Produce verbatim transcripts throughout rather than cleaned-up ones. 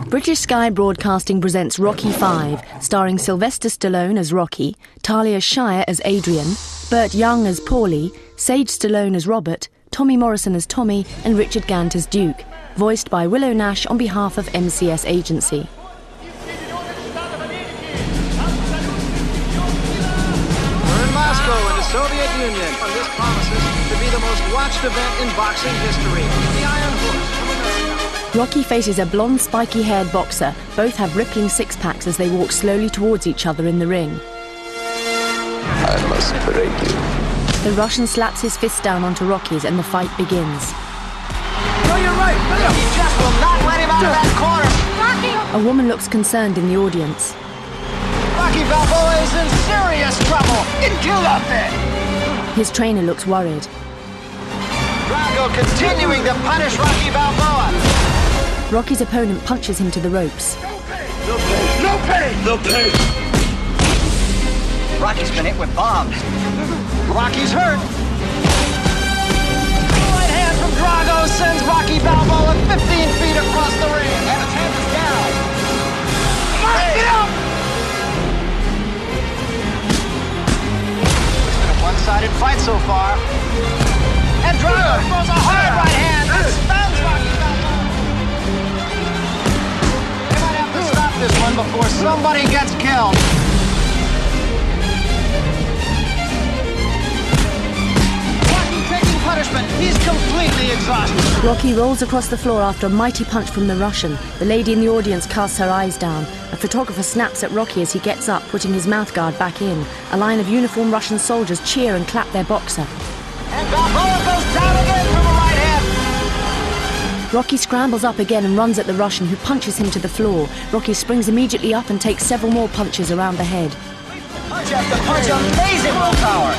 British Sky Broadcasting presents Rocky five, starring Sylvester Stallone as Rocky, Talia Shire as Adrian, Burt Young as Paulie, Sage Stallone as Robert, Tommy Morrison as Tommy, and Richard Gant as Duke, voiced by Willow Nash on behalf of M C S Agency. We're in Moscow in the Soviet Union, and this promises to be the most watched event in boxing history. The Iron Horse. Rocky faces a blonde, spiky-haired boxer. Both have rippling six-packs as they walk slowly towards each other in the ring. I must break you. The Russian slaps his fist down onto Rocky's and the fight begins. No, you're right. He just will not let him out of that corner. Rocky! A woman looks concerned in the audience. Rocky Balboa is in serious trouble. Get killed out there. His trainer looks worried. Drago continuing to punish Rocky Balboa. Rocky's opponent punches him to the ropes. No pain! No pain! No pain! No pain! Rocky's been hit with bombs. Rocky's hurt. Right hand from Drago sends Rocky Balboa fifteen feet across the ring. And his hand is down. Come on, get up! It's been a one-sided fight so far. And Drago throws a hard right hand and stuns Rocky Balboa. They might have to stop this one before somebody gets killed. Rocky taking punishment. He's completely exhausted. Rocky rolls across the floor after a mighty punch from the Russian. The lady in the audience casts her eyes down. A photographer snaps at Rocky as he gets up, putting his mouthguard back in. A line of uniformed Russian soldiers cheer and clap their boxer. And Balboa goes down again from a right hand. Rocky scrambles up again and runs at the Russian, who punches him to the floor. Rocky springs immediately up and takes several more punches around the head. Punch after punch, amazing willpower.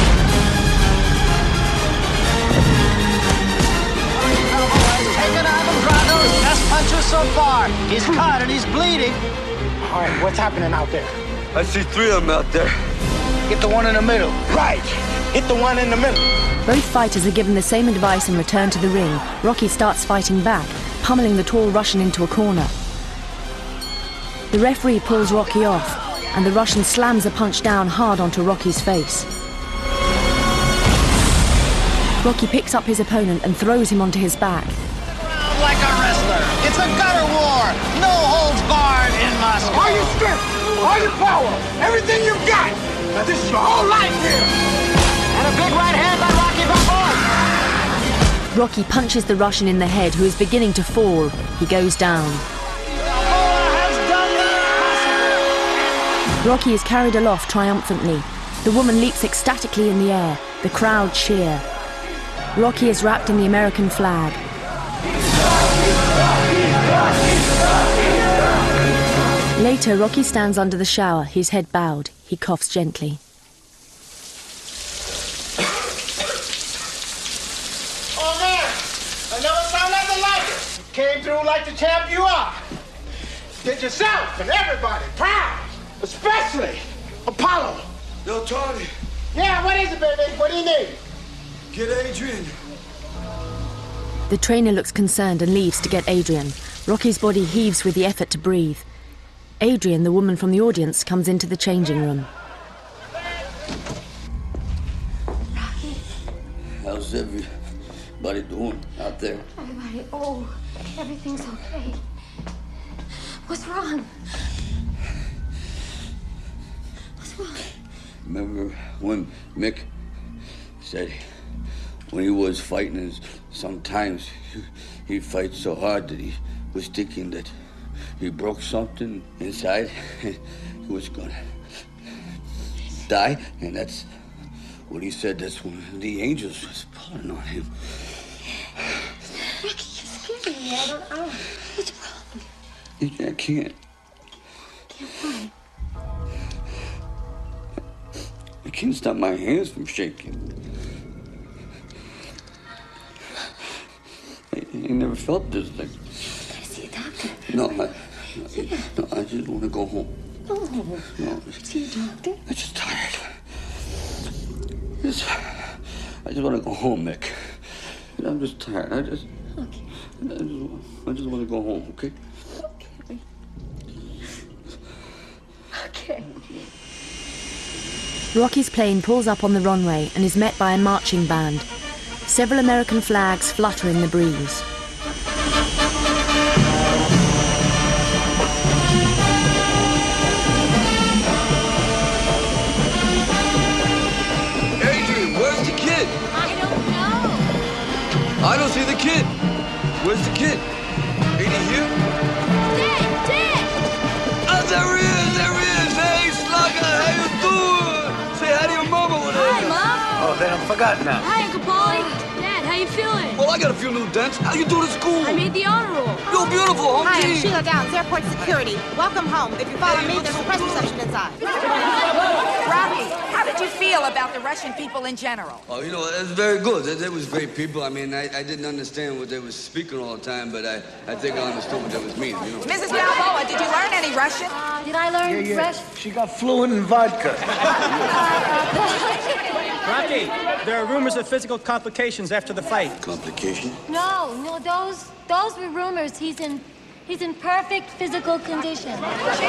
Balboa has taken Ivan Drago's best punches so far. He's cut and he's bleeding. All right, what's happening out there? I see three of them out there. Get the one in the middle. Right. Hit the one in the middle. Both fighters are given the same advice and return to the ring. Rocky starts fighting back, pummeling the tall Russian into a corner. The referee pulls Rocky off, and the Russian slams a punch down hard onto Rocky's face. Rocky picks up his opponent and throws him onto his back. Around like a wrestler. It's a gutter war. No holds barred in Moscow. All your strength, all your power, everything you've got. Now this is your whole life here. And a big right hand by Rocky Balboa. Rocky punches the Russian in the head, who is beginning to fall. He goes down. Balboa has done the impossible. Rocky is carried aloft triumphantly. The woman leaps ecstatically in the air. The crowd cheer. Rocky is wrapped in the American flag. Later, Rocky stands under the shower, his head bowed. He coughs gently. Oh man, I never saw nothing like it. You came through like the champ you are. Did yourself and everybody proud, especially Apollo. Yo, Tony, Yeah, what is it, baby? What do you need? get Adrian. The trainer looks concerned and leaves to get Adrian. Rocky's body heaves with the effort to breathe. Adrian, the woman from the audience, comes into the changing room. Rocky, How's everybody doing out there? everybody, oh, everything's okay. What's wrong? What's wrong? Remember when Mick said when he was fighting, sometimes he'd fight so hard that he was thinking that he broke something inside and he was gonna die, and that's what he said. That's when the angels was pulling on him. Rocky, you're scaring me. I don't know. What's wrong? I can't. Can't fight. I can't stop my hands from shaking. I, I never felt this thing. Gotta see a doctor. No, I, no, I just want to go home. No. No, See a doctor? I'm just tired. Just, I just want to go home, Mick. I'm just tired. I just, Okay. I just, I just want to go home, okay? Okay. Rocky's plane pulls up on the runway and is met by a marching band. Several American flags flutter in the breeze. Adrian, where's the kid? I don't know. I don't see the kid. Where's the kid? Ain't he here? Dad, Dad! Oh, there he is, there he is. Hey, Slugger, how you doing? Say hi to your mama with Hi, her. Mom. Oh, then I'm forgotten now. Hi, Uncle Polly. Dad, how you feeling? Well, I got a few little dents. How you doing at school? I made the honor roll. You're beautiful, home Hi, I'm team. Sheila Downs, airport security. Welcome home. If you follow me, there's a press reception inside. Rocky, how did you feel about the Russian people in general? Oh, you know, it's very good. They, they was great people. I mean, I, I didn't understand what they was speaking all the time, but I, I think I understood what they was meaning, you know. Missus Balboa, did you learn any Russian? Uh, did I learn Yeah, fresh? yeah. She got fluent in vodka. Rocky, there are rumors of physical complications after the fight. Complication? No, no, those those were rumors. He's in he's in perfect physical condition. Rocky,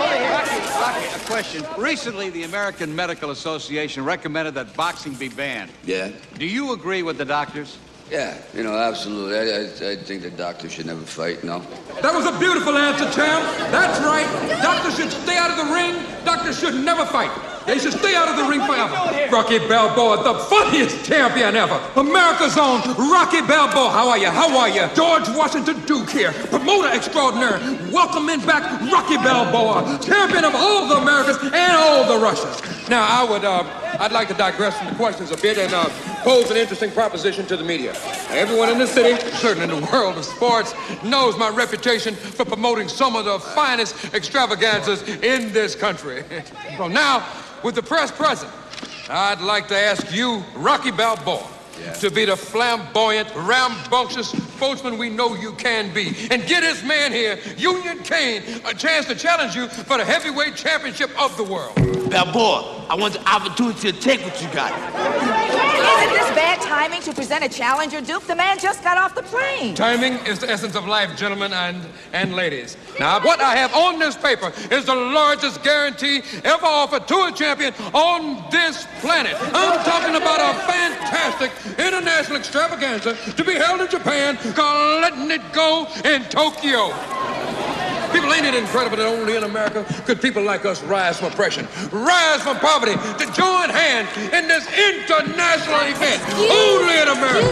a question. Recently, the American Medical Association recommended that boxing be banned. Yeah. Do you agree with the doctors? Yeah, you know, absolutely. I, I, I think the doctor should never fight, no. That was a beautiful answer, champ. That's right. Doctors should stay out of the ring. Doctors should never fight. They should stay out of the ring forever. Rocky Balboa, the funniest champion ever. America's own Rocky Balboa. How are you? How are you? George Washington Duke here. Promoter extraordinaire. Welcoming back Rocky Balboa, champion of all the Americas and all the Russias. Now, I would, uh, I'd like to digress from the questions a bit and uh, pose an interesting proposition to the media. Now, everyone in the city, certainly in the world of sports, knows my reputation for promoting some of the finest extravaganzas in this country. Well, now, with the press present, I'd like to ask you, Rocky Balboa, yeah. to be the flamboyant, rambunctious sportsman we know you can be, and get this man here, Union Kane, a chance to challenge you for the heavyweight championship of the world. Balboa, I want the opportunity to take what you got. Isn't this bad timing to present a challenger, Duke? The man just got off the plane. Timing is the essence of life, gentlemen and, and ladies. Now, what I have on this paper is the largest guarantee ever offered to a champion on this planet. I'm talking about a fantastic international extravaganza to be held in Japan called Letting It Go in Tokyo. People, ain't it incredible that only in America could people like us rise from oppression, rise from poverty, to join hands in this international event? Excuse, only in America.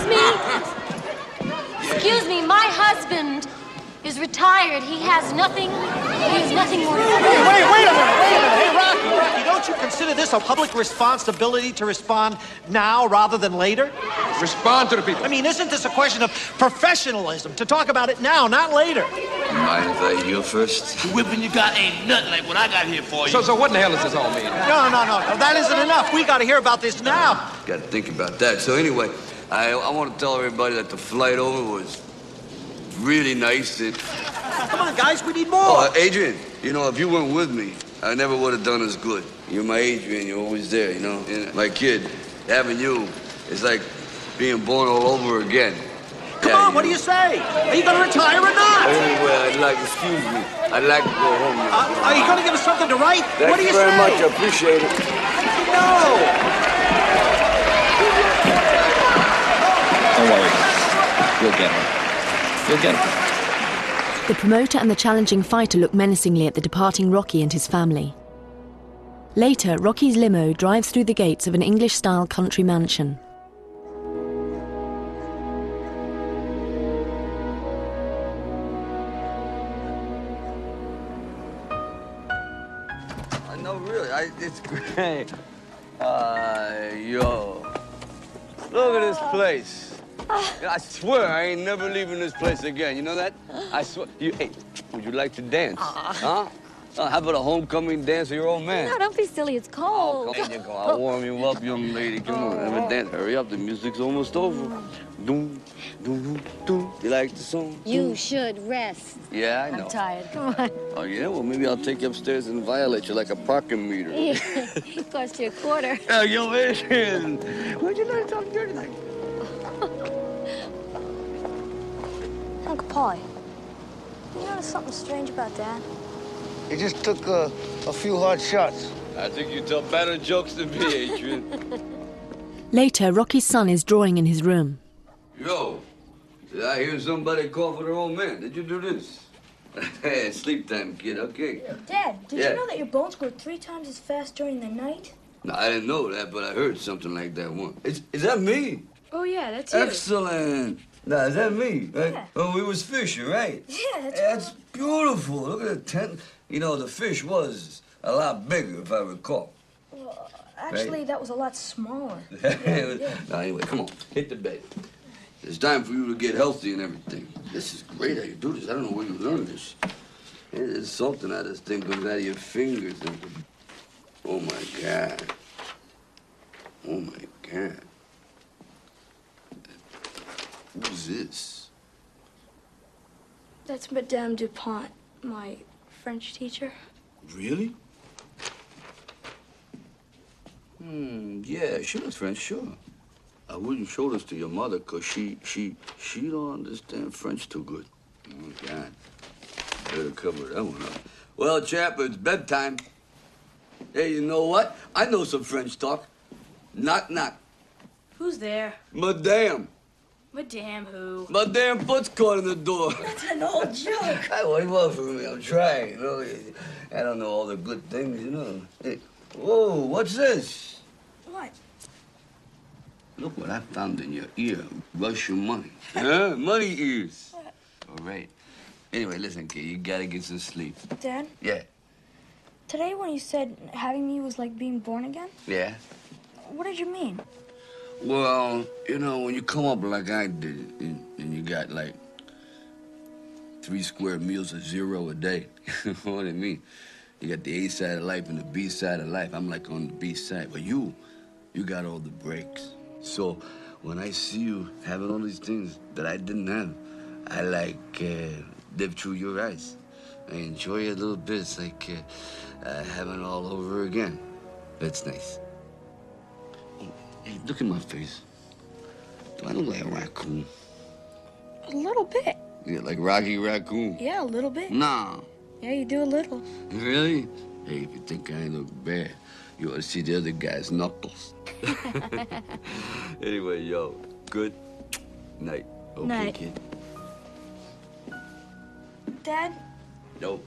Excuse me. Excuse me, my husband is retired. He has nothing, he has nothing more to say. Wait, wait, wait a minute, wait a minute. Hey, Rocky, Rocky, don't you consider this a public responsibility to respond now rather than later? Respond to the people. I mean, isn't this a question of professionalism to talk about it now, not later? Mind if I you first? The whipping you got ain't nothing like what I got here for you. So, so what in the hell does this all mean? No, no, no, no, that isn't enough. We got to hear about this now. Got to think about that. So anyway, I, I want to tell everybody that the flight over was really nice. It, Come on, guys, we need more. oh, Adrian, you know, if you weren't with me, I never would have done as good. You're my Adrian, you're always there, you know? And my kid, having you is like being born all over again. Come yeah, on, what know. do you say? Are you going to retire or not? Anyway, I'd like, excuse me, I'd like to go home now. Uh, are you going to give us something to write? Thank what do you, you very say? much, I appreciate it. No. Don't worry. You'll get her. You'll get her. The promoter and the challenging fighter look menacingly at the departing Rocky and his family. Later, Rocky's limo drives through the gates of an English-style country mansion. Uh, no, really, I, it's great. Uh, yo, look at this place. I swear I ain't never leaving this place again. You know that? I swear. You, hey, would you like to dance? Huh? Uh, how about a homecoming dance with your old man? No, don't be silly. It's cold. Oh, come on, you go. I'll warm you up, young lady. Come on, have a dance. Hurry up, the music's almost over. Doom, doom, doom. You like the song? You should rest. Yeah, I know. I'm tired. Come on. Oh, yeah? Well, maybe I'll take you upstairs and violate you like a parking meter. It cost you a quarter. Oh, yo, Adrian. Where'd you learn to talk dirty like? Uncle Polly, you notice something strange about Dad? He just took uh, a few hard shots. I think you tell better jokes than me, Adrian. Later, Rocky's son is drawing in his room. Yo, did I hear somebody call for their old man? Did you do this? Hey, sleep time, kid, okay? Dad, did Yeah. you know that your bones grow three times as fast during the night? No, I didn't know that, but I heard something like that once. Is, is that me? Oh, yeah, that's you. Excellent. Now, is that me? Right? Yeah. Oh, we was fishing, right? Yeah, that's That's beautiful. Look at the tent. You know, the fish was a lot bigger, if I recall. Well, actually, that was a lot smaller. Now, anyway, come on. Hit the bed. It's time for you to get healthy and everything. This is great how you do this. I don't know where you learned this. There's something out of this thing comes out of your fingers. And... Oh, my God. Oh, my God. Who's this? That's Madame Dupont, my French teacher. Really? Hmm, yeah, she was French, sure. I wouldn't show this to your mother, because she, she, she don't understand French too good. Oh, God. Better cover that one up. Well, chap, it's bedtime. Hey, you know what? I know some French talk. Knock, knock. Who's there? Madame. Madame who? Madame Foot's caught in the door. That's an old joke. I wait well for me. I'm trying, you know. I don't know all the good things, you know. Hey, whoa, what's this? What? Look what I found in your ear. Russian money. Huh? Money ears. All right. Anyway, listen, kid, you gotta get some sleep. Dad, Yeah. today when you said having me was like being born again, Yeah? what did you mean? Well, you know, when you come up like I did, and, and you got like three square meals of zero a day, you know what I mean? You got the A side of life and the B side of life. I'm like on the B side, but you, you got all the breaks. So when I see you having all these things that I didn't have, I like uh, live through your eyes. I enjoy it a little bit. It's like uh, uh, having it all over again. That's nice. Hey, look at my face. Do I look like a raccoon? A little bit. Yeah, like Rocky Raccoon. Yeah, a little bit. Nah. Yeah, you do a little. Really? Hey, if you think I look bad, you ought to see the other guy's knuckles. Anyway, yo, good night. Okay, Night. kid? Dad, No.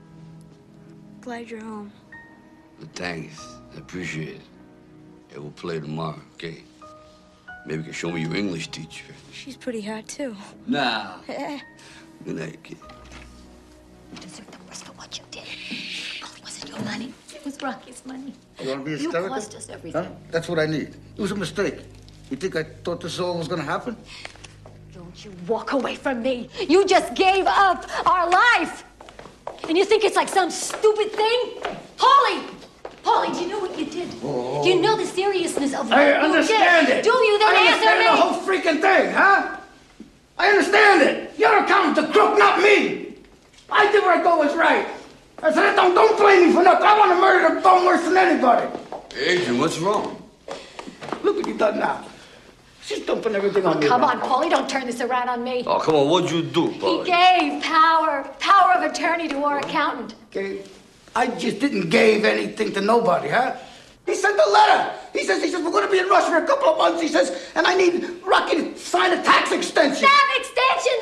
glad you're home. Thanks. I appreciate it. Yeah, we'll play tomorrow, okay? Maybe you can show me your English teacher. She's pretty hot, too. Nah. Eh. Good night, kid. You deserve the worst for what you did. It wasn't your money. It was Rocky's money. You want to be You hysterical? cost us everything. Huh? That's what I need. It was a mistake. You think I thought this all was going to happen? Don't you walk away from me. You just gave up our life. And you think it's like some stupid thing? Paulie! Paulie, do you know what you did? Oh. Do you know the seriousness of what I you understand did? it. Do you then I answer understand me? the whole freaking thing, huh? I understand it. You're accounting the crook, not me. I did what I thought was right. I said, don't, don't blame me for nothing. I want to murder the bone worse than anybody. Adrian, what's wrong? Look what you done now. She's dumping everything on me. Come now. on, Paulie, don't turn this around on me. Oh, come on, what'd you do, He Paulie? gave power, power of attorney to our accountant. Okay. I just didn't give anything to nobody, huh? He sent a letter. He says, he says, we're going to be in Russia for a couple of months. He says, and I need Rocky to sign a tax extension. That extension,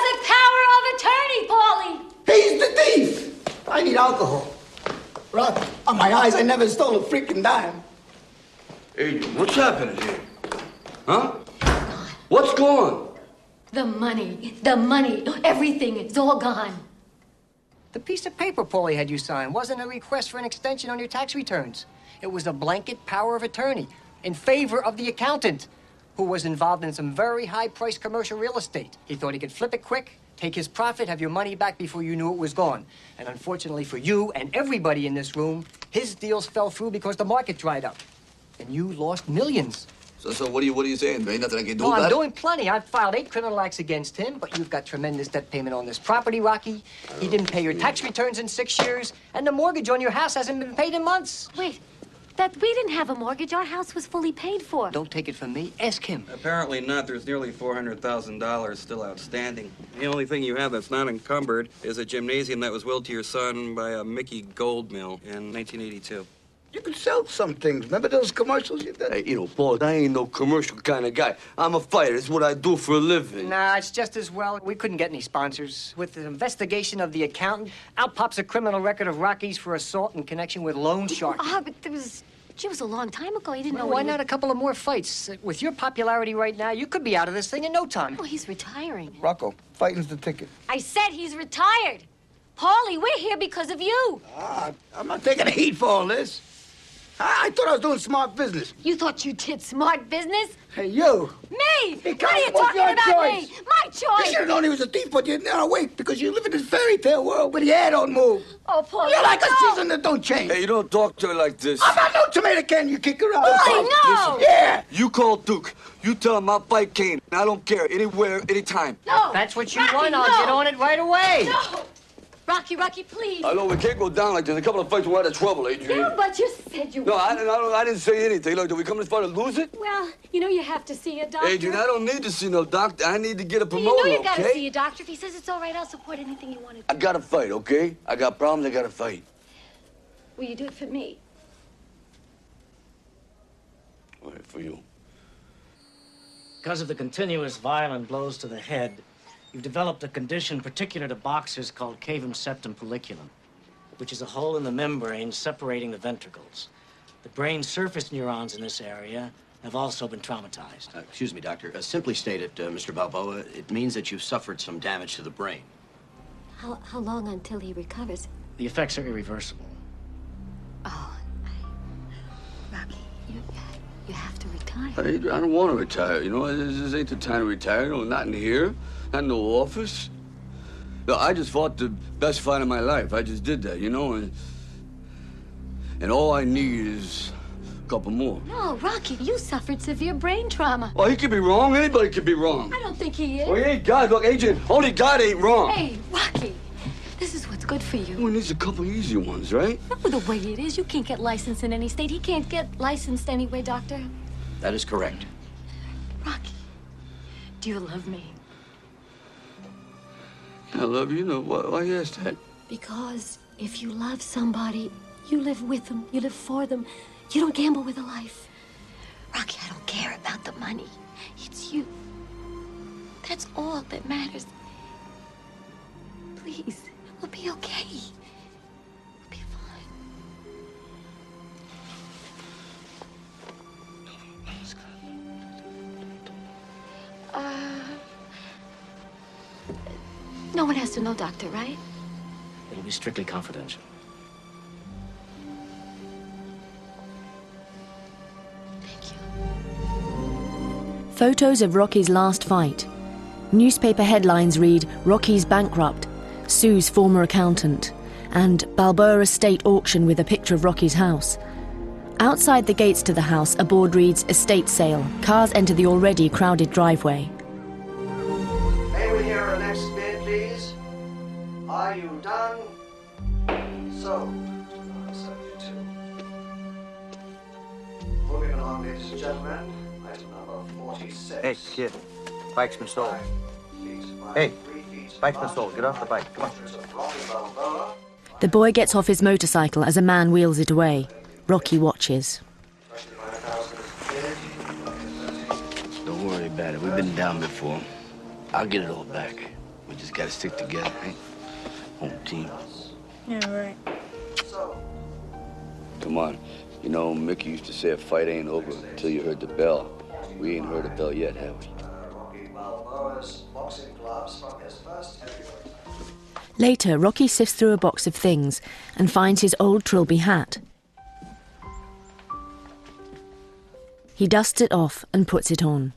that wasn't power of attorney, Paulie. He's the thief. I need alcohol. Rocky, on my eyes, I never stole a freaking dime. Adrian, what's happening here? Huh? What's gone? The money, the money, everything, it's all gone. The piece of paper Paulie had you sign wasn't a request for an extension on your tax returns. It was a blanket power of attorney in favor of the accountant, who was involved in some very high-priced commercial real estate. He thought he could flip it quick, take his profit, have your money back before you knew it was gone. And unfortunately for you and everybody in this room, his deals fell through because the market dried up. And you lost millions. So, so what are you, what are you saying? There ain't nothing I can do No, about I'm it? doing plenty. I've filed eight criminal acts against him, but you've got tremendous debt payment on this property, Rocky. He didn't pay your tax returns in six years, and the mortgage on your house hasn't been paid in months. Wait, That we didn't have a mortgage. Our house was fully paid for. Don't take it from me. Ask him. Apparently not. There's nearly four hundred thousand dollars still outstanding. The only thing you have that's not encumbered is a gymnasium that was willed to your son by a Mickey Goldmill in nineteen eighty-two. You could sell some things. Remember those commercials you did? Hey, you know, Paul, I ain't no commercial kind of guy. I'm a fighter. It's what I do for a living. Nah, it's just as well. We couldn't get any sponsors. With the investigation of the accountant, out pops a criminal record of Rocky's for assault in connection with loan shark. Ah, but there was... It was a long time ago. He didn't Well, know why what he not was... a couple of more fights? With your popularity right now, you could be out of this thing in no time. Well, he's retiring. Rocco, fighting's the ticket. I said he's retired. Paulie, we're here because of you. Ah, I'm not taking the heat for all this. I, I thought I was doing smart business. You thought you did smart business? Hey, you. Me? Because What are you it was talking your about choice. me? My You choice. should have known he was a thief, but you're not awake because you live in this fairy tale world where the hair don't move. Oh, Paulie, You're like no. a season that don't change. Hey, you don't talk to her like this. I'm not no tomato can you kick around. Paulie, no. Yeah. You call Duke. You tell him I'll fight Kane. I don't care. Anywhere, anytime. No. That's what you Rocky, want. I'll no. get on it right away. No. Rocky, Rocky, please. I know we can't go down like this. A couple of fights we're out of trouble, Adrian. No, but you said you No, I, I, don't- I didn't say anything. Look, did we come this far to lose it? Well, you know you have to see a doctor. Adrian, I don't need to see no doctor. I need to get a Well, promoter, you know you gotta okay? see a doctor. If he says it's all right, I'll support anything you want to do. I gotta fight, okay? I got problems, I gotta fight. Will you do it for me? All right, for you. Because of the continuous violent blows to the head, you've developed a condition particular to boxers called cavum septum folliculum, which is a hole in the membrane separating the ventricles. The brain surface neurons in this area have also been traumatized. Uh, excuse me, Doctor. Uh, simply stated, uh, Mister Balboa, it means that you've suffered some damage to the brain. How, how long until he recovers? The effects are irreversible. Oh, I... Rocky, you, you have to retire. I, I don't want to retire, you know? This, this ain't the time to retire. No, not in here. Not in no office. No, I just fought the best fight of my life. I just did that, you know? And, and all I need is a couple more. No, Rocky, you suffered severe brain trauma. Well, he could be wrong. Anybody could be wrong. I don't think he is. Well, he ain't God. Look, Agent, only God ain't wrong. Hey, Rocky, this is what's good for you. Well, he needs a couple easy ones, right? Not with the way it is. You can't get licensed in any state. He can't get licensed anyway, Doctor. That is correct. Rocky, do you love me? I love you. No, why, why you ask that? Because if you love somebody, you live with them, you live for them. You don't gamble with a life. Rocky, I don't care about the money. It's you. That's all that matters. Please, we'll be okay. We'll be fine. Uh... No one has to know, Doctor, right? It'll be strictly confidential. Photos of Rocky's last fight. Newspaper headlines read, Rocky's bankrupt, Sue's former accountant, and Balboa estate auction with a picture of Rocky's house. Outside the gates to the house, a board reads, estate sale. Cars enter the already crowded driveway. May we hear our next bid, please? Are you done? So, subject to. Moving along, ladies and gentlemen, item number forty-six. Hey, kid. Bike's been sold. Hey, bike's been sold. Get off the bike. Come on. The boy gets off his motorcycle as a man wheels it away. Rocky watches. Don't worry about it. We've been down before. I'll get it all back. We just gotta stick together, right? Home team. Yeah, right. Come on. You know, Mickey used to say a fight ain't over until you heard the bell. We ain't heard a bell yet, have we? Later, Rocky sifts through a box of things and finds his old Trilby hat. He dusts it off and puts it on.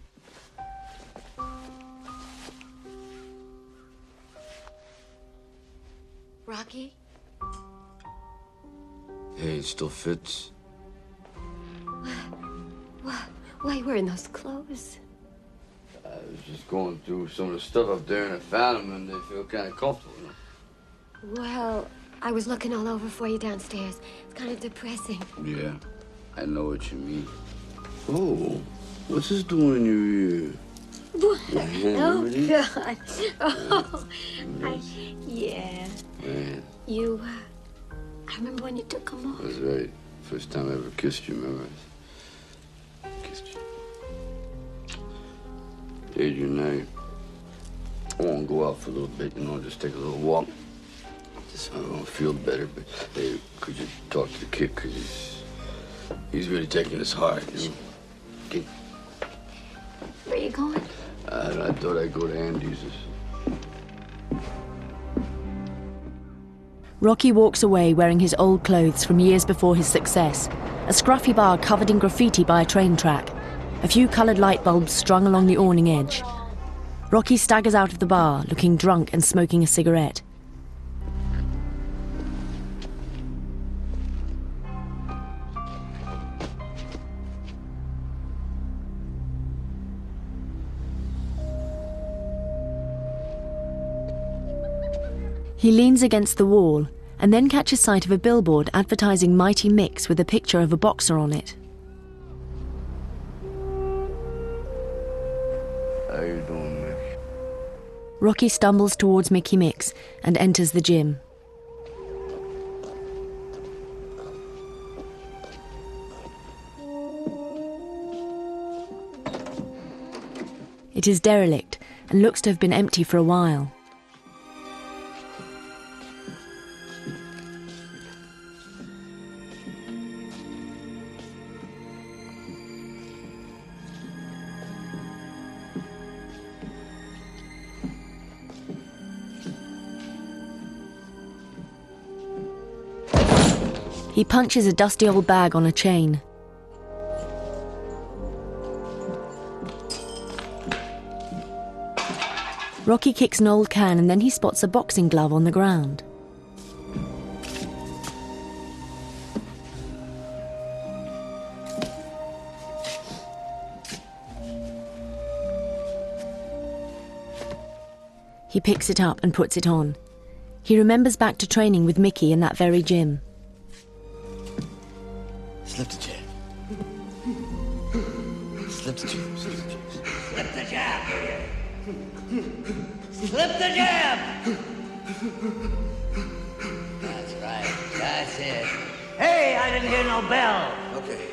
Rocky? Hey, it still fits. Why, why wearing those clothes? I was just going through some of the stuff up there and I found them and they feel kind of comfortable, you know? Well, I was looking all over for you downstairs. It's kind of depressing. Yeah. I know what you mean. Oh, what's this doing in your ear? Oh, God. Oh, I, yeah. Man, You, uh, I remember when you took them off. that's right. First time I ever kissed you, remember? I kissed you. Adrian, I, I want to go out for a little bit, you know, just take a little walk. Just I don't feel better, but hey, could you talk to the kid? Because he's, he's really taking this hard, you know? Okay. Where you going? Uh, I thought I'd go to Andy's. Rocky walks away wearing his old clothes from years before his success, a scruffy bar covered in graffiti by a train track, a few coloured light bulbs strung along the awning edge. Rocky staggers out of the bar, looking drunk and smoking a cigarette. He leans against the wall and then catches sight of a billboard advertising Mighty Mix with a picture of a boxer on it. How you doing, Mick? Rocky stumbles towards Mickey Mix and enters the gym. It is derelict and looks to have been empty for a while. He punches a dusty old bag on a chain. Rocky kicks an old can and then he spots a boxing glove on the ground. He picks it up and puts it on. He remembers back to training with Mickey in that very gym. Slip the jab. Slip the jab. Slip the jab. Slip the jab. That's right. That's it. Hey, I didn't hear no bell. Okay.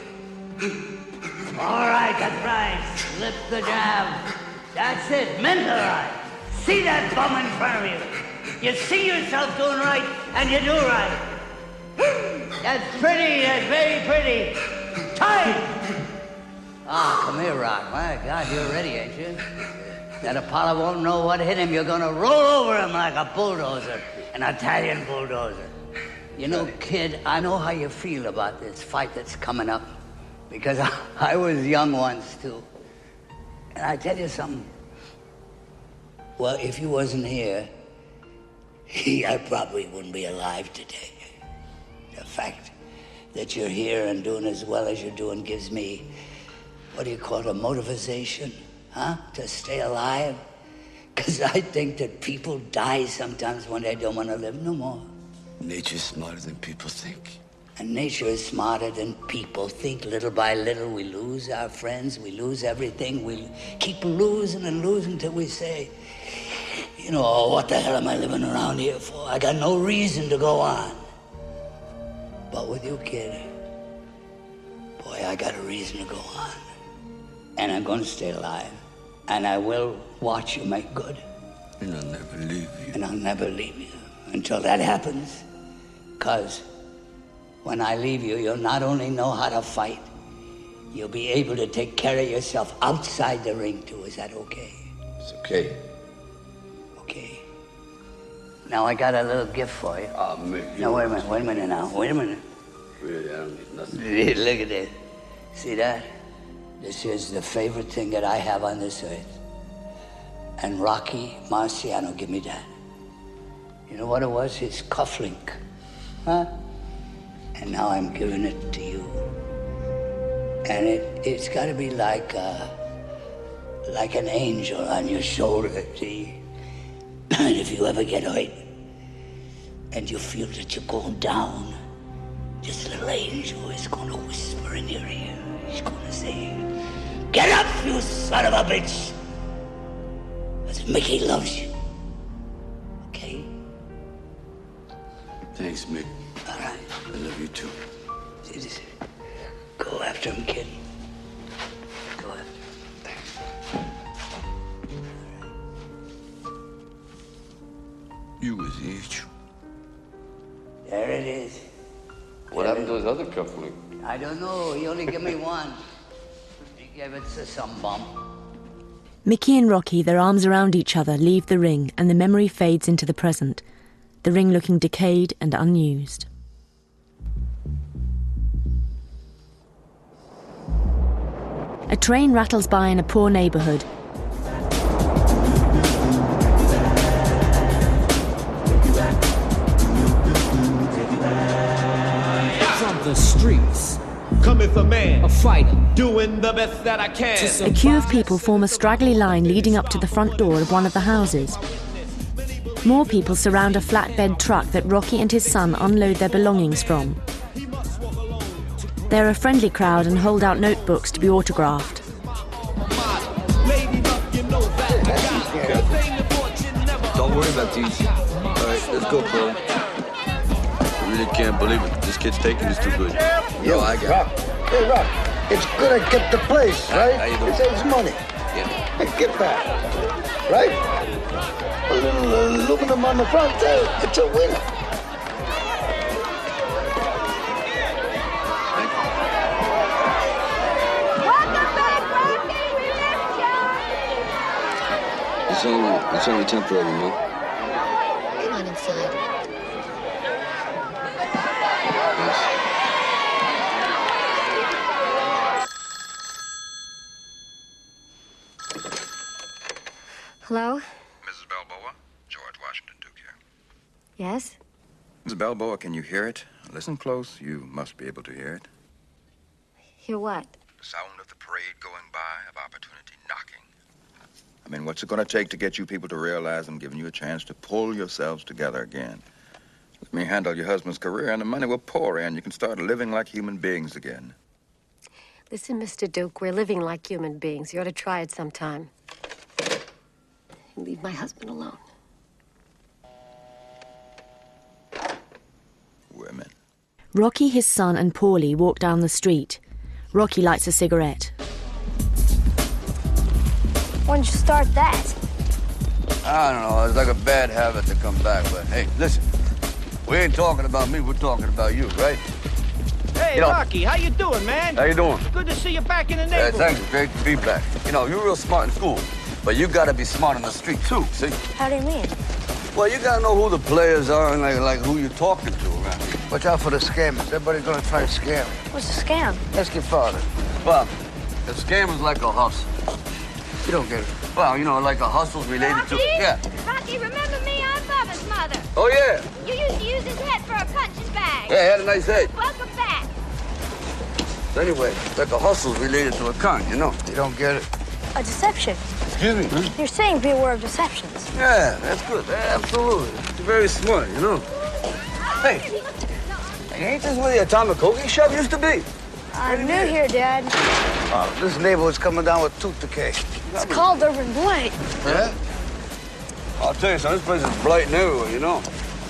All right, that's right. Slip the jab. That's it. Mentalize. See that bum in front of you. You see yourself doing right, and you do right. That's pretty, that's very pretty. Time! Ah, come here, Rock. My God, you're ready, ain't you? That Apollo won't know what hit him. You're gonna roll over him like a bulldozer, an Italian bulldozer. You know, kid, I know how you feel about this fight that's coming up, because I, I was young once, too. And I tell you something. Well, if you wasn't here, I probably wouldn't be alive today. The fact that you're here and doing as well as you're doing gives me, what do you call it, a motivation, huh? To stay alive? Because I think that people die sometimes when they don't want to live no more. Nature's smarter than people think. And nature is smarter than people think. Little by little, we lose our friends, we lose everything. We keep losing and losing till we say, you know, oh, what the hell am I living around here for? I got no reason to go on. But with you, kid, boy, I got a reason to go on. And I'm going to stay alive. And I will watch you make good. And I'll never leave you. And I'll never leave you until that happens. Because when I leave you, you'll not only know how to fight, you'll be able to take care of yourself outside the ring, too. Is that okay? It's okay. Okay. Now, I got a little gift for you. Oh, Mick. Now, wait a minute. Wait a minute now. Wait a minute. Really, I don't need nothing. Look at this. See that? This is the favorite thing that I have on this earth. And Rocky Marciano give me that. You know what it was? His cufflink. Huh? And now I'm giving it to you. And it, it's got to be like, uh, like an angel on your shoulder, see? And if you ever get hurt and you feel that you're going down, This little angel is gonna whisper in your ear. He's gonna say, "Get up, you son of a bitch! Because Mickey loves you." Okay? Thanks, Mick. All right. I love you too. See this? Go after him, kid. Go after him. You was the issue. There it is. What happened to his other cufflink? I don't know. He only gave me one. He gave it to some bum. Mickey and Rocky, their arms around each other, leave the ring and the memory fades into the present, the ring looking decayed and unused. A train rattles by in a poor neighbourhood. From the streets cometh a man, a fighter, doing the best that I can. A queue of people form a straggly line leading up to the front door of one of the houses. More people surround a flatbed truck that Rocky and his son unload their belongings from. They're a friendly crowd and hold out notebooks to be autographed. Don't worry about these. All right, let's go, Paul. I really can't believe it. This kid's taking this too good. Yo, I got it. Hey, Rock, it's good I kept the place, right? How you doing? It saves money. Yeah. Hey, get back, right? A little uh, aluminum on the front there, it's a winner. It's only, it's only temporary, man. Come on inside. Hello? Missus Balboa, George Washington Duke here. Yes? Missus Balboa, can you hear it? Listen close. You must be able to hear it. Hear what? The sound of the parade going by, of opportunity knocking. I mean, what's it going to take to get you people to realize I'm giving you a chance to pull yourselves together again? Let me handle your husband's career, and the money will pour in. You can start living like human beings again. Listen, Mister Duke, we're living like human beings. You ought to try it sometime. Leave my husband alone. Women. Rocky, his son, and Paulie walk down the street. Rocky lights a cigarette. Why'd you start that? I don't know. It's like a bad habit to come back. But hey, listen, we ain't talking about me. We're talking about you, right? Hey, You know- Rocky, how you doing, man? How you doing? Good to see you back in the Yeah, neighborhood. thank you. Great to be back. You know, you're real smart in school, but you gotta be smart on the street too. See? How do you mean? Well, you gotta know who the players are and like, like who you're talking to around here. Watch out for the scammers. Everybody's gonna try to scam you. What's a scam? Ask your father. Well, a scam is like a hustle. You don't get it. Well, you know, like a hustle's related to. Yeah. Rocky, remember me? I'm Bubba's mother. Oh yeah. You used to use his head for a punching bag. Yeah, he had a nice head. Welcome back. So anyway, like a hustle's related to a con, you know. You don't get it. A deception. Excuse me. Huh? You're saying beware of deceptions. Yeah, that's good. Yeah, absolutely. You're very smart, you know. Hey, ain't this where the atomic cookie shop used to be? I'm new here, Dad. Oh, this neighborhood's coming down with tooth decay. It's called Urban Blight. Yeah? I'll tell you something, this place is blight and everywhere, you know.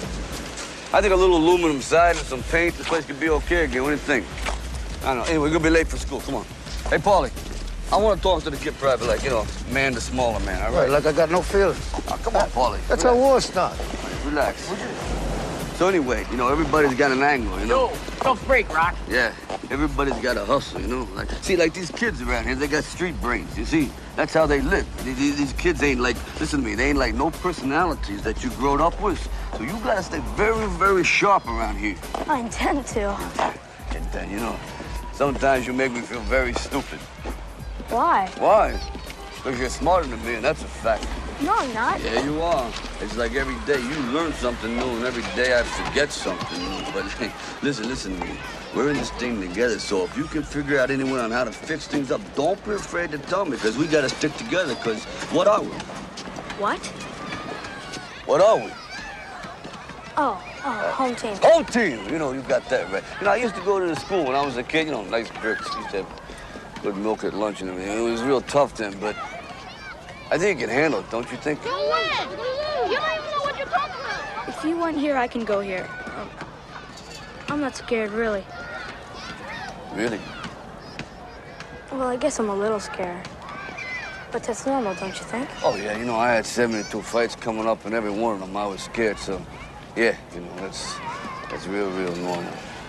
I think a little aluminum side and some paint, this place could be okay again. What do you think? I don't know. Anyway, we're gonna be late for school. Come on. Hey, Paulie, I want to talk to the kid private, like, you know, man to smaller man, all right? Right, like I got no feelings. Oh, come on, Paulie. That's how war starts. Relax. So anyway, you know, everybody's got an angle, you know? Yo, don't break, Rock. Yeah, everybody's got a hustle, you know? Like, see, like these kids around here, they got street brains, you see? That's how they live. These, these kids ain't like, listen to me, they ain't like no personalities that you growed up with. So you gotta stay very, very sharp around here. I intend to. And then, you know, sometimes you make me feel very stupid. Why? Why? Because you're smarter than me, and that's a fact. No, I'm not. Yeah, you are. It's like every day you learn something new, and every day I forget something new. But hey, listen, listen to me. We're in this thing together, so if you can figure out any way on how to fix things up, don't be afraid to tell me, because we got to stick together, because what are we? What? What are we? Oh, Oh, home team. Home team. You know, you got that right. You know, I used to go to the school when I was a kid. You know, nice bricks. Used to have good milk at lunch and everything. It was real tough then, but I think you can handle it, don't you think? Go ahead. You don't even know what you're talking about. If you want here, I can go here. Um, I'm not scared, really. Really? Well, I guess I'm a little scared. But that's normal, don't you think? Oh, yeah. You know, I had seventy-two fights coming up, and every one of them I was scared, so... Yeah, you know, that's, that's real, real normal.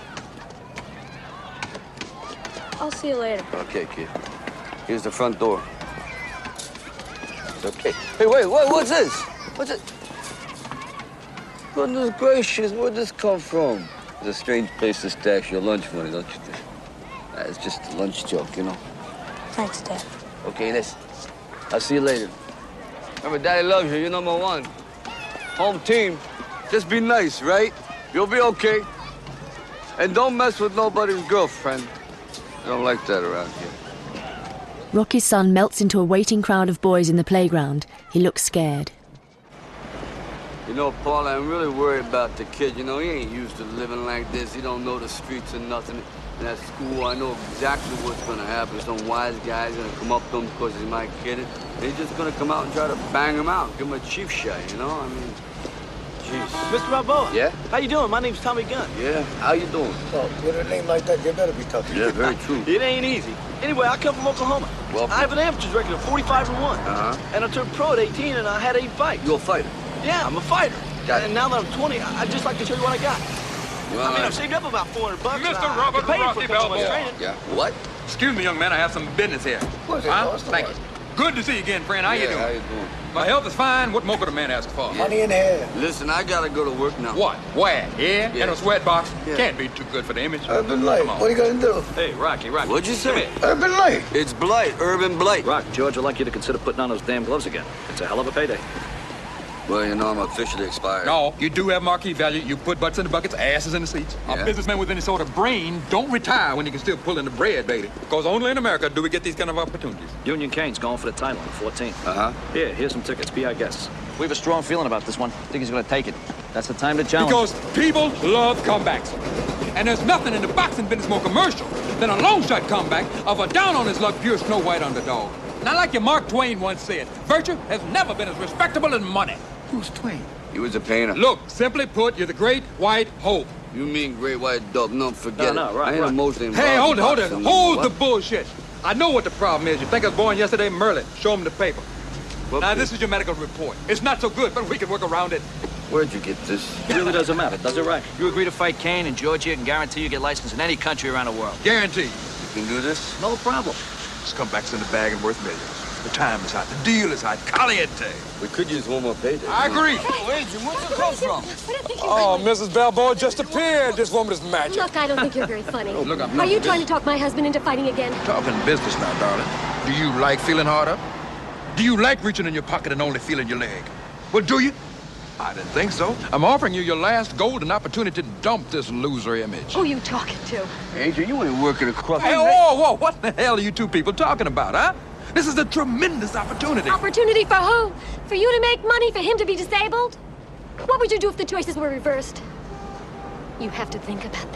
I'll see you later. Okay, kid. Here's the front door. It's okay. Hey, wait, what, what's this? What's it? Goodness gracious, where'd this come from? It's a strange place to stash your lunch money, don't you think? Uh, it's just a lunch joke, you know? Thanks, Dad. Okay, listen. I'll see you later. Remember, Daddy loves you. You're number one. Home team. Just be nice, right? You'll be okay. And don't mess with nobody's girlfriend. I don't like that around here. Rocky's son melts into a waiting crowd of boys in the playground. He looks scared. You know, Paul, I'm really worried about the kid. You know, he ain't used to living like this. He don't know the streets or nothing. And at school, I know exactly what's going to happen. Some wise guy's going to come up to him because he's my kid. And he's just going to come out and try to bang him out, give him a cheap shot, you know? I mean, jeez. Mister Balboa. Yeah? How you doing? My name's Tommy Gunn. Yeah, how you doing? Oh, with a name like that, you better be tough. Yeah, very true. It ain't easy. Anyway, I come from Oklahoma. Well, I have an amateur's record of forty-five and one. Uh-huh. And I turned pro at eighteen, and I had eight fights. You're a fighter? Yeah, I'm a fighter. Got and it. now that I'm twenty, I- I'd just like to show you what I got. Well, I mean, I- I've saved up about four hundred bucks. Mister and I- Robert I paid for Rocky a couple months Balboa. training. Yeah. What? Excuse me, young man. I have some business here. What's it, Huh? boss? Thank you. Good to see you again, friend. How yeah, you doing? how you doing? My health is fine. What more could a man ask for? Money in the air. Listen, I got to go to work now. What? Where? Here? Yeah. In a sweat box? Yeah. Can't be too good for the image. Urban Light. Come on. What are you going to do? Hey, Rocky, Rocky. What'd you say? Urban Light. It's Blight, Urban Blight. Rock, George would like you to consider putting on those damn gloves again. It's a hell of a payday. Well, you know, I'm officially expired. No, you do have marquee value. You put butts in the buckets, asses in the seats. Yeah. A businessman with any sort of brain don't retire when you can still pull in the bread, baby. Because only in America do we get these kind of opportunities. Union Kane's going for the title on fourteen. Uh-huh. Here, here's some tickets. Be our guests. We have a strong feeling about this one. Think he's going to take it. That's the time to challenge. Because people love comebacks. And there's nothing in the boxing business more commercial than a long shot comeback of a down-on-his-luck pure Snow White underdog. Now, like your Mark Twain once said, virtue has never been as respectable as money. Who's Twain? He was a painter. Look, simply put, you're the great white hope. You mean great white dope? No, forget No, no, it. right, I ain't right. emotionally involved. Hey, hold it, in hold it. boxing. Hold What? the bullshit. I know what the problem is. You think I was born yesterday, Merlin. Show him the paper. What now, paper? this is your medical report. It's not so good, but we can work around it. Where'd you get this? It really doesn't matter, does it, Rack? You agree to fight Kane in Georgia and guarantee you get licensed in any country around the world. Guaranteed. You can do this? No problem. This comeback's in the bag and worth millions. The time is hot. The deal is hot. Caliente. We could use one more payday. I agree. Hey, Adrian, where'd you come from? What I think you're Oh, doing? Missus Balboa just appeared. This woman is magic. Look, I don't think you're very funny. Look, I'm Are not you this- trying to talk my husband into fighting again? Talking business now, darling. Do you like feeling hard up? Do you like reaching in your pocket and only feeling your leg? Well, do you? I didn't think so. I'm offering you your last golden opportunity to dump this loser image. Who you talking to? Adrian, you ain't working across Hey, whoa, whoa, what the hell are you two people talking about, huh? This is a tremendous opportunity. Opportunity for who? For you to make money, for him to be disabled? What would you do if the choices were reversed? You have to think about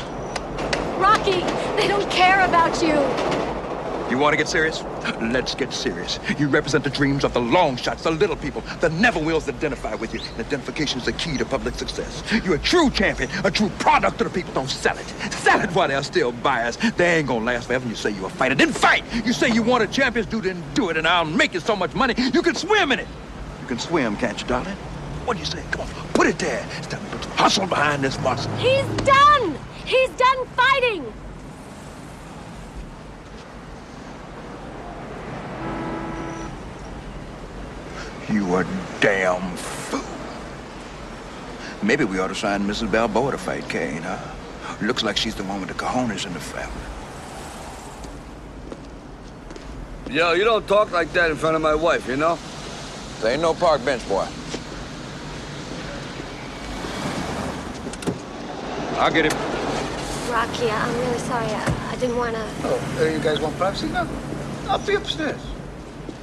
that. Rocky, they don't care about you. You want to get serious? Let's get serious. You represent the dreams of the long shots, the little people, the never-wills that identify with you. And identification is the key to public success. You're a true champion, a true product of the people. Don't sell it. Sell it while there's still buyers. They ain't gonna last forever. You say you're a fighter, then fight. You say you want a champion's due, then do it, and I'll make you so much money you can swim in it. You can swim, can't you, darling? What do you say? Come on, put it there. It's time to put some hustle behind this muscle. He's done! He's done fighting! You a damn fool. Maybe we ought to sign Missus Balboa to fight Kane, huh? Looks like she's the one with the cojones in the family. Yo, you don't talk like that in front of my wife, you know? There ain't no park bench, boy. I'll get him. Rocky, I'm really sorry. I, I didn't want to... Oh, uh, you guys want privacy now? I'll be upstairs.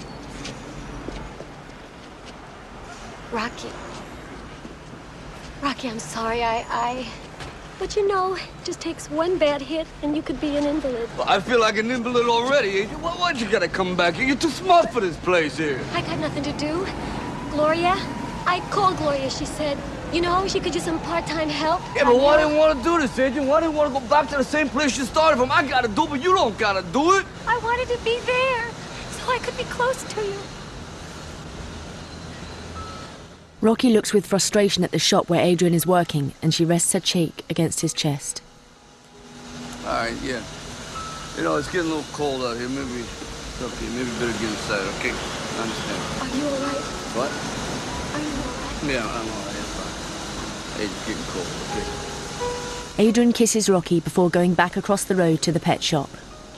Rocky. Rocky. Rocky, I'm sorry. I, I... But you know, it just takes one bad hit and you could be an invalid. Well, I feel like an invalid already. Why, why'd you gotta come back here? You're too smart for this place here. I got nothing to do. Gloria, I called Gloria. She said, you know, she could use some part-time help. Yeah, but why didn't want to do this, Adrian? Why didn't want to go back to the same place you started from? I gotta do it, but you don't gotta do it. I wanted to be there so I could be close to you. Rocky looks with frustration at the shop where Adrian is working, and she rests her cheek against his chest. All right, yeah. You know, it's getting a little cold out here. Maybe, okay, maybe better get inside, okay? I understand. Are you all right? What? Are you all right? Yeah, I'm all right. It's fine. Hey, it's getting cold, okay? Adrian kisses Rocky before going back across the road to the pet shop.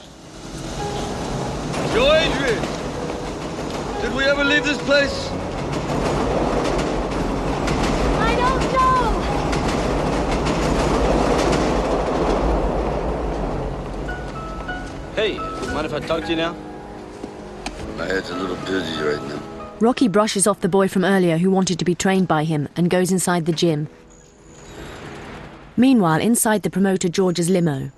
Yo, Adrian! Did we ever leave this place? I don't know! Hey, mind if I talk to you now? My head's a little busy right now. Rocky brushes off the boy from earlier who wanted to be trained by him and goes inside the gym. Meanwhile, inside the promoter George's limo.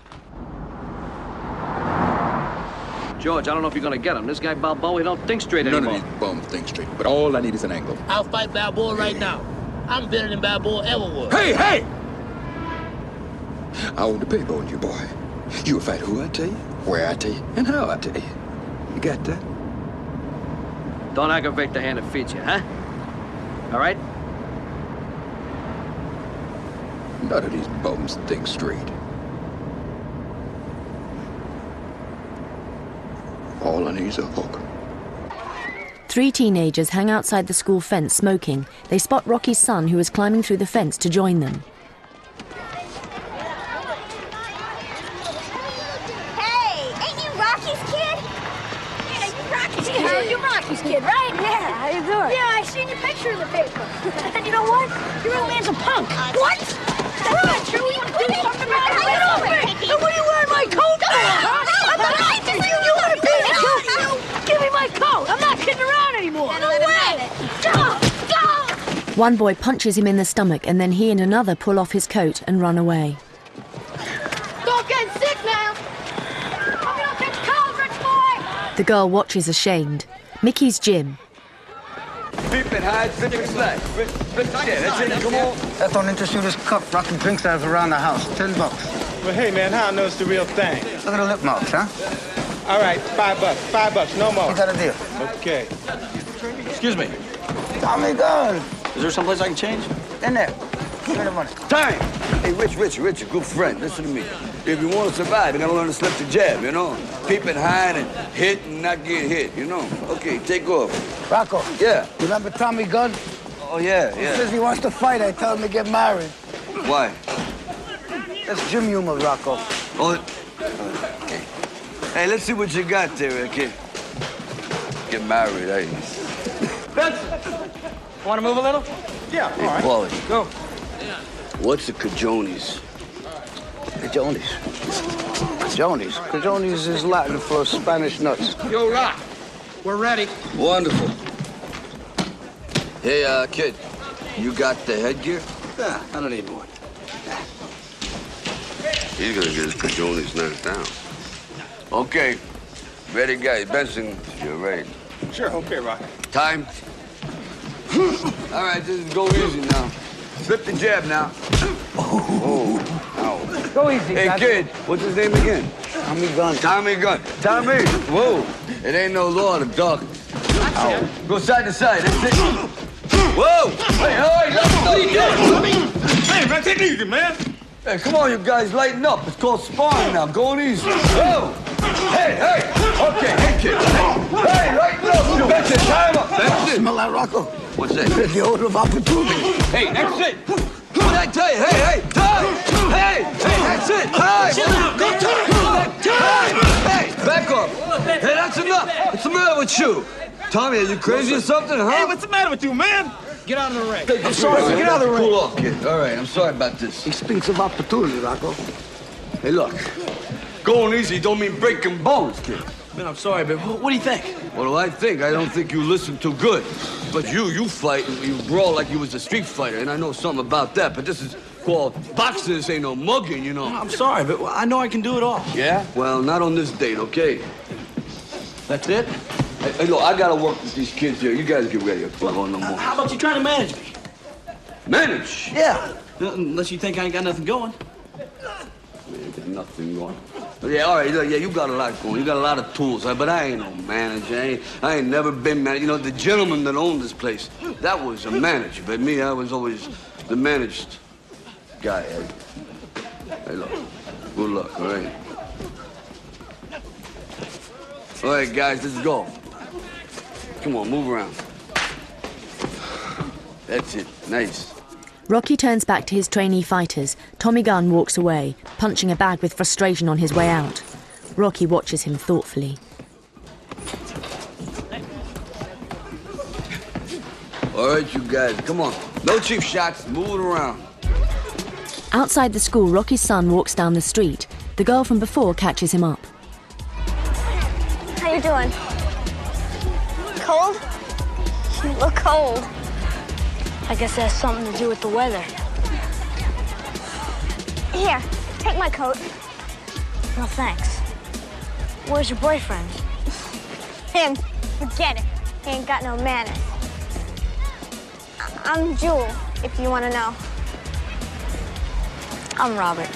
George, I don't know if you're gonna get him. This guy Balboa, he don't think straight None anymore. of these bums think straight, but all I need is an angle. I'll fight Balboa right now. I'm better than Balboa ever was. Hey, hey! I own the paper on you, boy. You'll fight who I tell you, where I tell you, and how I tell you. You got that? Don't aggravate the hand that feeds you, huh? All right? None of these bums think straight. All I need is a hook. Three teenagers hang outside the school fence smoking. They spot Rocky's son, who is climbing through the fence, to join them. Hey, ain't you Rocky's kid? Yeah, you Rocky's kid. You're Rocky's kid, right? Yeah, how you doing? Yeah, I seen your picture in the paper. And you know what? Your old man's a punk. What? That's not true. You do something about it. Get over it. And what are you wearing my coat for? Huh? I'm not right to you. You want to beat it? Give me my coat. I'm not kidding around anymore. No way. Go. Go. One boy punches him in the stomach, and then he and another pull off his coat and run away. Don't get sick now. Hope you don't catch cold, rich boy. The girl watches ashamed. Mickey's gym. Peep and hide, fit and slack. Fit, fit, yeah, that's it, come on. That don't interest you, this cup rocking drinks out of around the house. Ten bucks. Well, hey, man, how I know it's the real thing? Look at the lip marks, huh? All right, five bucks. Five bucks, no more. You got a deal. Okay. Excuse me. Tommy gun. Is there someplace I can change? In there. Give me the money. Time! Hey, Rich, Rich, Rich, a good friend. Listen to me. If you want to survive, you gotta learn to slip the jab, you know? Peep and hide and hit and not get hit, you know? Okay, take off. Rocco. Yeah. You remember Tommy Gunn? Oh, yeah, He yeah. says he wants to fight. I tell him to get married. Why? That's gym humor, Rocco. Oh, okay. Hey, let's see what you got there, okay? Get married, eh? Want to move a little? Yeah, Hey, all right. Paulie. Go. What's a cajones? Cajones. Cajones. Cajones is Latin for Spanish nuts. Yo, Rock. We're ready. Wonderful. Hey, uh, kid, you got the headgear? Yeah, I don't need one. He's gonna get his cajones knocked down. Okay. Ready, guys. Benson, you're ready. Sure, okay, Rock. Time. All right, this is go easy now. Slip the jab now. Oh, ow. Go easy, Hey, guys. kid, what's his name again? Tommy Gunn. Tommy Gunn. Tommy! Whoa! It ain't no law to dog. Ow. Go side to side. That's it. Whoa! Hey, hey, no, no, Hey, man, take it easy, man. Hey, come on, you guys, lighten up. It's called sparring now. Going easy. Whoa! Hey, hey! Okay, hey, kid. Hey, lighten up. You betcha. Time up. That's it. Smell that, Rocco? What's that? The odor of opportunity. Hey, that's it. What did I tell you? Hey, hey, time! Hey, hey, that's it. Time! Go to Time! Hey, back up. Hey, that's enough. What's the matter with you? Tommy, are you crazy or something, huh? Hey, what's the matter with you, man? Get out of the ring. I'm sorry. Get out of the ring. Cool off, kid. All right, I'm sorry about this. He speaks of opportunity, Rocco. Hey, look. Going easy don't mean breaking bones, kid. Man, I'm sorry, but what do you think? What do I think? I don't think you listen too good. But you, you fight and you brawl like you was a street fighter, and I know something about that, but this is called boxing. This ain't no mugging, you know. I'm sorry, but I know I can do it all. Yeah? Well, not on this date, okay? That's it? Hey, hey, look, I gotta work with these kids here. You guys get ready. I'm going no more. How about you try to manage me? Manage? Yeah. Unless you think I ain't got nothing going. Man, got nothing going. Yeah, all right, yeah, you got a lot going. You got a lot of tools, but I ain't no manager. I ain't, I ain't never been manager. You know, the gentleman that owned this place, that was a manager. But me, I was always the managed guy. Hey, look, good luck, all right? All right, guys, let's go. Come on, move around. That's it, nice. Rocky turns back to his trainee fighters. Tommy Gunn walks away, punching a bag with frustration on his way out. Rocky watches him thoughtfully. All right, you guys, come on. No cheap shots, move it around. Outside the school, Rocky's son walks down the street. The girl from before catches him up. How you doing? Cold? You look cold. I guess that has something to do with the weather. Here, take my coat. No, thanks. Where's your boyfriend? Him. Forget it. He ain't got no manners. I'm Jewel, if you want to know. I'm Robert.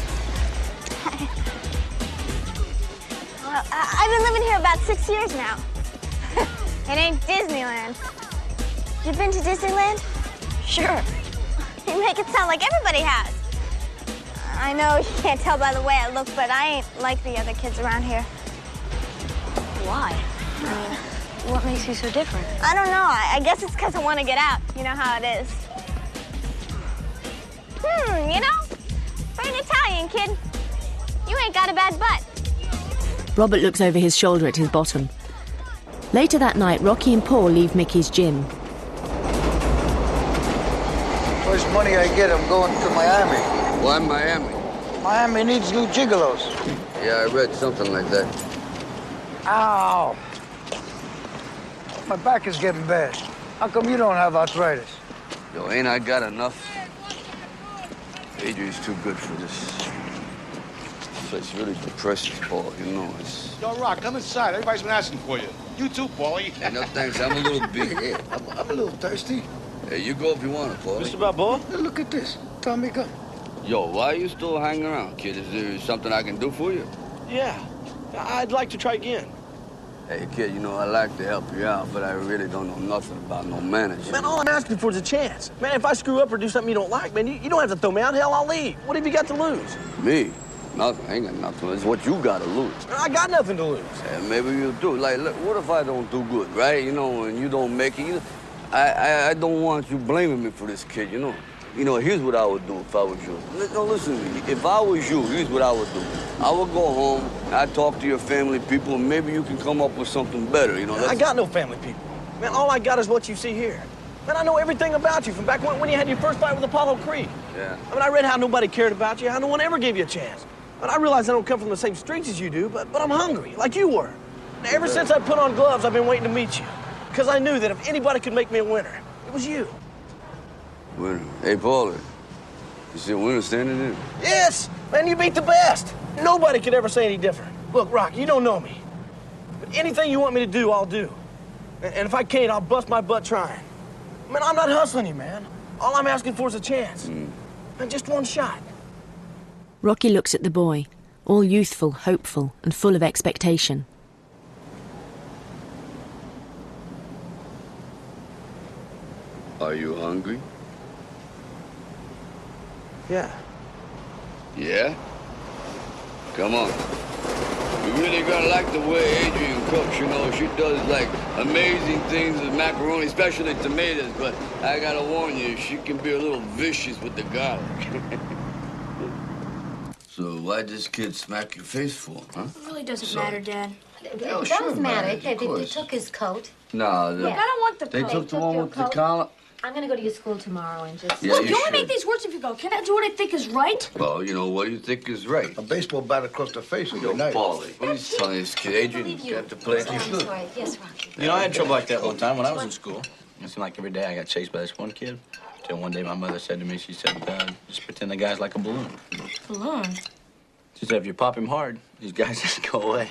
Well, I I've been living here about six years now. It ain't Disneyland. You been to Disneyland? Sure. You make it sound like everybody has. I know you can't tell by the way I look, but I ain't like the other kids around here. Why? I mean, what makes you so different? I don't know. I, I guess it's because I want to get out. You know how it is. Hmm, you know, for an Italian kid, you ain't got a bad butt. Robert looks over his shoulder at his bottom. Later that night, Rocky and Paul leave Mickey's gym. First money I get, I'm going to Miami. Why Miami? Miami needs new gigolos. Yeah, I read something like that. Ow! My back is getting bad. How come you don't have arthritis? Yo, ain't I got enough? Adrian's too good for this. It's really depressing, Paul, you know. It's... Yo, Rock, come inside. Everybody's been asking for you. You too, Paulie. Hey, no thanks, I'm a little big. Yeah, I'm, I'm a little thirsty. Hey, you go if you want it, Paulie. Mister Balboa? Look at this. Tommy Gunn. Yo, why are you still hanging around, kid? Is there something I can do for you? Yeah. I'd like to try again. Hey, kid, you know, I like to help you out, but I really don't know nothing about no management. Man, all I'm asking for is a chance. Man, if I screw up or do something you don't like, man, you, you don't have to throw me out. Hell, I'll leave. What have you got to lose? Me? Nothing. I ain't got nothing. It's what you got to lose. I got nothing to lose. Yeah, maybe you do. Like, look, what if I don't do good, right? You know, and you don't make it. You know, I, I, I don't want you blaming me for this, kid, you know. You know, here's what I would do if I was you. No, listen to me. If I was you, here's what I would do. I would go home, I'd talk to your family people, and maybe you can come up with something better, you know? That's... I got no family people. Man, all I got is what you see here. Man, I know everything about you from back when, when you had your first fight with Apollo Creed. Yeah. I mean, I read how nobody cared about you, how no one ever gave you a chance. But I realize I don't come from the same streets as you do, but, but I'm hungry, like you were. And ever since I put on gloves, I've been waiting to meet you. Because I knew that if anybody could make me a winner, it was you. Winner? Hey, Paulie, you see a winner standing there? Yes! Man, you beat the best. Nobody could ever say any different. Look, Rock, you don't know me. But anything you want me to do, I'll do. And, and if I can't, I'll bust my butt trying. Man, I'm not hustling you, man. All I'm asking for is a chance. Mm. Man, just one shot. Rocky looks at the boy, all youthful, hopeful, and full of expectation. Are you hungry? Yeah. Yeah? Come on. You're really gonna like the way Adrian cooks, you know. She does, like, amazing things with macaroni, especially tomatoes, but I gotta warn you, she can be a little vicious with the garlic. So why'd this kid smack your face for, huh? It really doesn't Sorry. matter, Dad. It, it Oh, does sure matter. matters, They, of they, they course. took his coat. No, the, Look, I don't want the they coat. took the They one took with your the coat. collar. I'm gonna go to your school tomorrow and just... Yeah, Look, you you only should. make these worse if you go. Can I do what I think is right? Well, you know, what do you think is right? A baseball bat across the face would Yo, be nice. Paulie, what are you telling this kid? Adrian, you have to play. I'm sorry. Yes, Rocky. You know, I had trouble like that one time when I was in school. It seemed like every day I got chased by this one kid. Till one day my mother said to me, she said, uh, just pretend the guy's like a balloon. Balloon? She said, if you pop him hard, these guys just go away.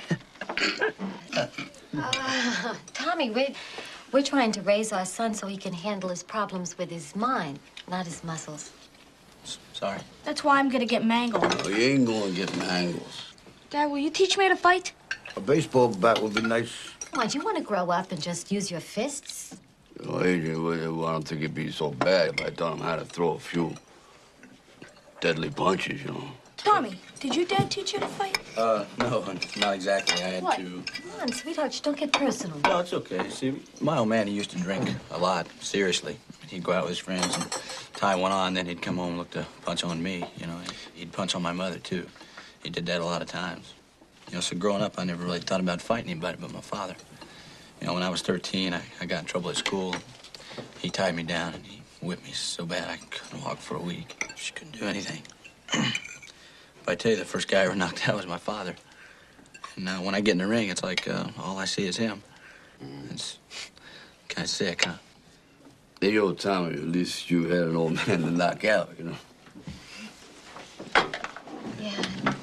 Uh, Tommy, we're, we're trying to raise our son so he can handle his problems with his mind, not his muscles. Sorry. That's why I'm gonna get mangled. Oh, you ain't gonna get mangles. Dad, will you teach me how to fight? A baseball bat would be nice. Come on, do you want to grow up and just use your fists? Oh, Adrian, well, I don't think it'd be so bad if I taught him how to throw a few deadly punches, you know. Tommy, did your dad teach you to fight? Uh, no, not exactly. I had What? to... Come on, sweetheart, just don't get personal. No, it's okay. See, my old man, he used to drink a lot, seriously. He'd go out with his friends and tie one on, then he'd come home and look to punch on me, you know. He'd punch on my mother, too. He did that a lot of times. You know, so growing up, I never really thought about fighting anybody but my father. You know, when I was thirteen, I, I got in trouble at school. He tied me down and he whipped me so bad I couldn't walk for a week. Just couldn't do anything. If I tell you, the first guy I ever knocked out was my father. And now when I get in the ring, it's like uh, all I see is him. It's kind of sick, huh? Hey, yo, Tommy, at least you had an old man to knock out, you know. Yeah.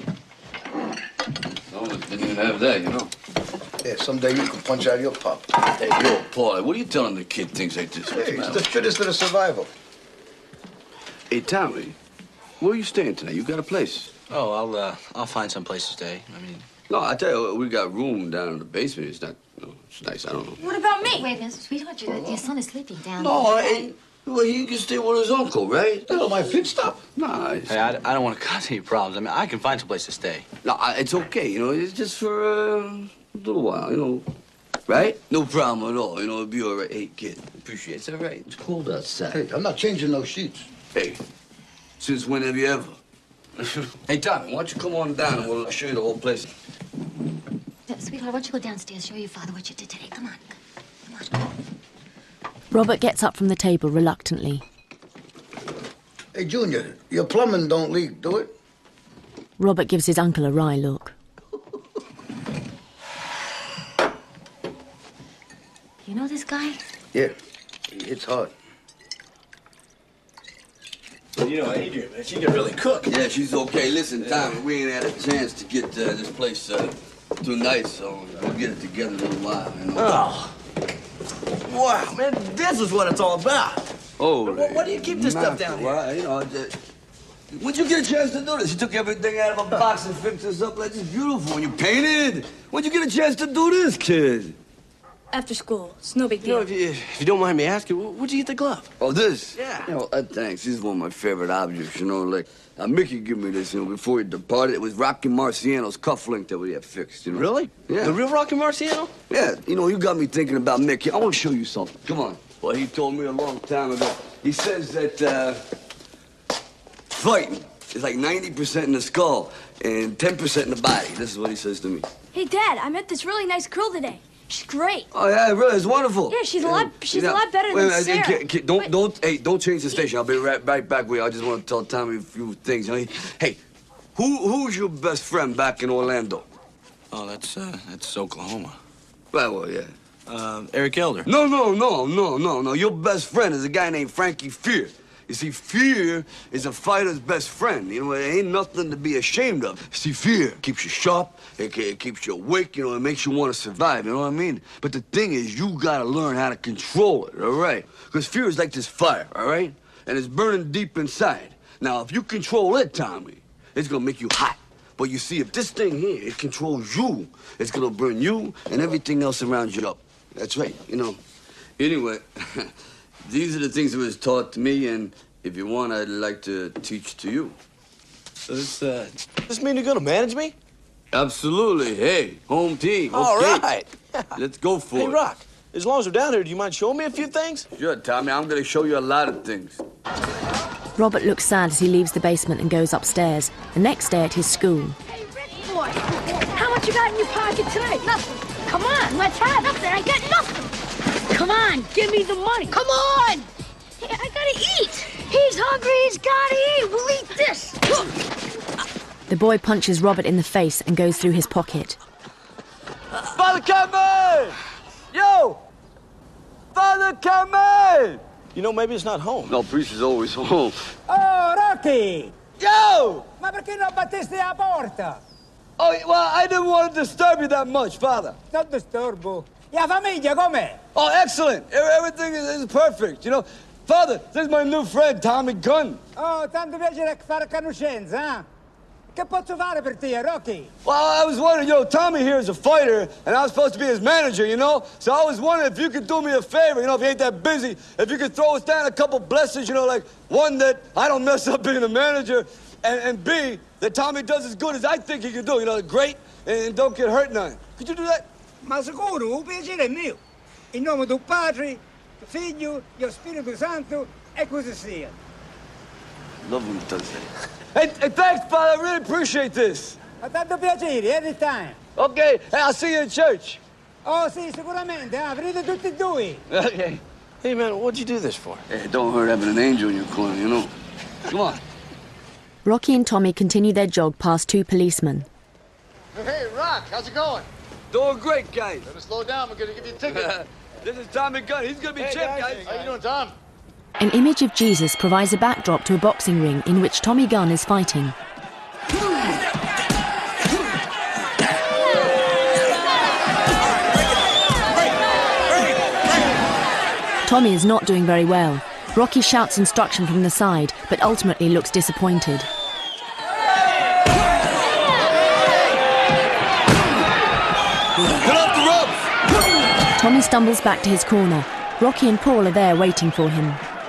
No, didn't even have that, you know. Yeah, someday you can punch out your pop. Hey, yo, Paulie, what are you telling the kid things like this? Hey, it's the fittest of the survival. Hey, Tommy, where are you staying tonight? You got a place? Oh, I'll uh, I'll find some place to stay. I mean, no, I tell you, we got room down in the basement. It's not, no, it's nice. I don't know. What about me? Wait a minute, sweetheart, your, your son is sleeping down No, there. I ain't. Well, he can stay with his uncle, right? That's my pit stop. Nah, it's, hey, I, I don't want to cause any problems. I mean, I can find some place to stay. no, I, it's okay. You know, it's just for uh, a little while. You know, right? No problem at all. You know, it'll be all right. Hey, kid, appreciate it. It's all right. It's cold outside. Hey, I'm not changing those sheets. Hey, since when have you ever? Hey, Tommy, why don't you come on down and we'll show you the whole place. Yeah, sweetheart, why don't you go downstairs, show your father what you did today? Come on. Come on. Robert gets up from the table reluctantly. Hey, Junior, your plumbing don't leak, do it? Robert gives his uncle a wry look. You know this guy? Yeah, it's hard. You know, Adrian, man, she can really cook. Yeah, she's okay. Listen, Tommy, we ain't had a chance to get uh, this place uh, too nice, so we'll get it together in a little while, you know? Oh. Wow, man, this is what it's all about. Oh, Why, why do you keep this stuff down here? Well, you know, uh, when'd you get a chance to do this? You took everything out of a box and fixed this up like this beautiful. And you painted. When'd you get a chance to do this, kid? After school. It's no big You know, deal. if you, if you don't mind me asking, wh- what'd you get the glove? Oh, this? Yeah. You know, uh, thanks. This is one of my favorite objects, you know, like, uh, Mickey gave me this, you know, before he departed. It was Rocky Marciano's cufflink that we had fixed, you know? Really? Yeah. The real Rocky Marciano? Yeah, you know, you got me thinking about Mickey. I want to show you something. Come on. Well, he told me a long time ago. He says that uh, fighting is like ninety percent in the skull and ten percent in the body. This is what he says to me. Hey, Dad, I met this really nice girl today. She's great. Oh, yeah, really, it's wonderful. Yeah, she's a lot. She's Yeah. a lot better Wait, than wait, Sarah. kid, kid, don't, don't, hey, don't change the station. I'll be right, right back with you. I just want to tell Tommy a few things. You know? Hey, who, who's your best friend back in Orlando? Oh, that's uh, that's Oklahoma. Well, well, yeah. Uh, Eric Elder. No, no, no, no, no, no. Your best friend is a guy named Frankie Fear. You see, fear is a fighter's best friend. You know, it ain't nothing to be ashamed of. See, fear keeps you sharp, it, it keeps you awake, you know, it makes you want to survive, you know what I mean? But the thing is, you gotta learn how to control it, all right? Because fear is like this fire, all right? And it's burning deep inside. Now, if you control it, Tommy, it's gonna make you hot. But you see, if this thing here, it controls you, it's gonna burn you and everything else around you up. That's right, you know. Anyway, these are the things that was taught to me, and if you want, I'd like to teach to you. So this, uh, this mean you're gonna manage me? Absolutely. Hey, home team. All okay. right. Let's go for Hey, it. Rock, as long as we're down here, do you mind showing me a few things? Sure, Tommy. I'm going to show you a lot of things. Robert looks sad as he leaves the basement and goes upstairs. The next day at his school. Boy, how much you got in your pocket tonight? Nothing. Come on, let's have it. Nothing. I got nothing. Come on, give me the money. Come on. gotta eat. He's hungry, he's gotta eat. We'll eat this. The boy punches Robert in the face and goes through his pocket. Father Cameron! Yo! Father Cameron! You know, maybe it's not home. No, priest is always home. Oh, Rocky! Yo! Ma perché non battesti la porta? Oh, well, I didn't want to disturb you that much, Father. Non disturbo. E la famiglia com'è? Oh, excellent. E- Everything is, is perfect, you know. Father, this is my new friend, Tommy Gunn. Oh, tanto piacere fare conoscenza, eh? Che posso fare per te, Rocky? Well, I was wondering, you know, Tommy here is a fighter, and I was supposed to be his manager, you know? So I was wondering if you could do me a favor, you know, if you ain't that busy, if you could throw us down a couple blessings, you know, like, one, that I don't mess up being a manager, and, and B, that Tommy does as good as I think he can do, you know, great, and don't get hurt none. Could you do that? Ma sicuro, un piacere è mio. In nome del Padre, del Figlio, dello Spirito Santo, e così sia. Love when he does that. Hey, hey, thanks, Father. I really appreciate this. Ma tanto piacere, anytime. Okay, hey, I'll see you in church. Oh, sì, sicuramente. Ah, avrete tutti e due. Okay. Hey, man, what'd you do this for? Hey, don't hurt having an angel in your corner, you know. Come on. Rocky and Tommy continue their jog past two policemen. Hey, Rock, how's it going? Doing great, guys. Better slow down. We're gonna give you a ticket. This is Tommy Gunn. He's gonna be Hey, champ, guys. guys. How you doing, Tom? An image of Jesus provides a backdrop to a boxing ring in which Tommy Gunn is fighting. Tommy is not doing very well. Rocky shouts instruction from the side, but ultimately looks disappointed. Get off the ropes! Tommy stumbles back to his corner. Rocky and Paul are there waiting for him.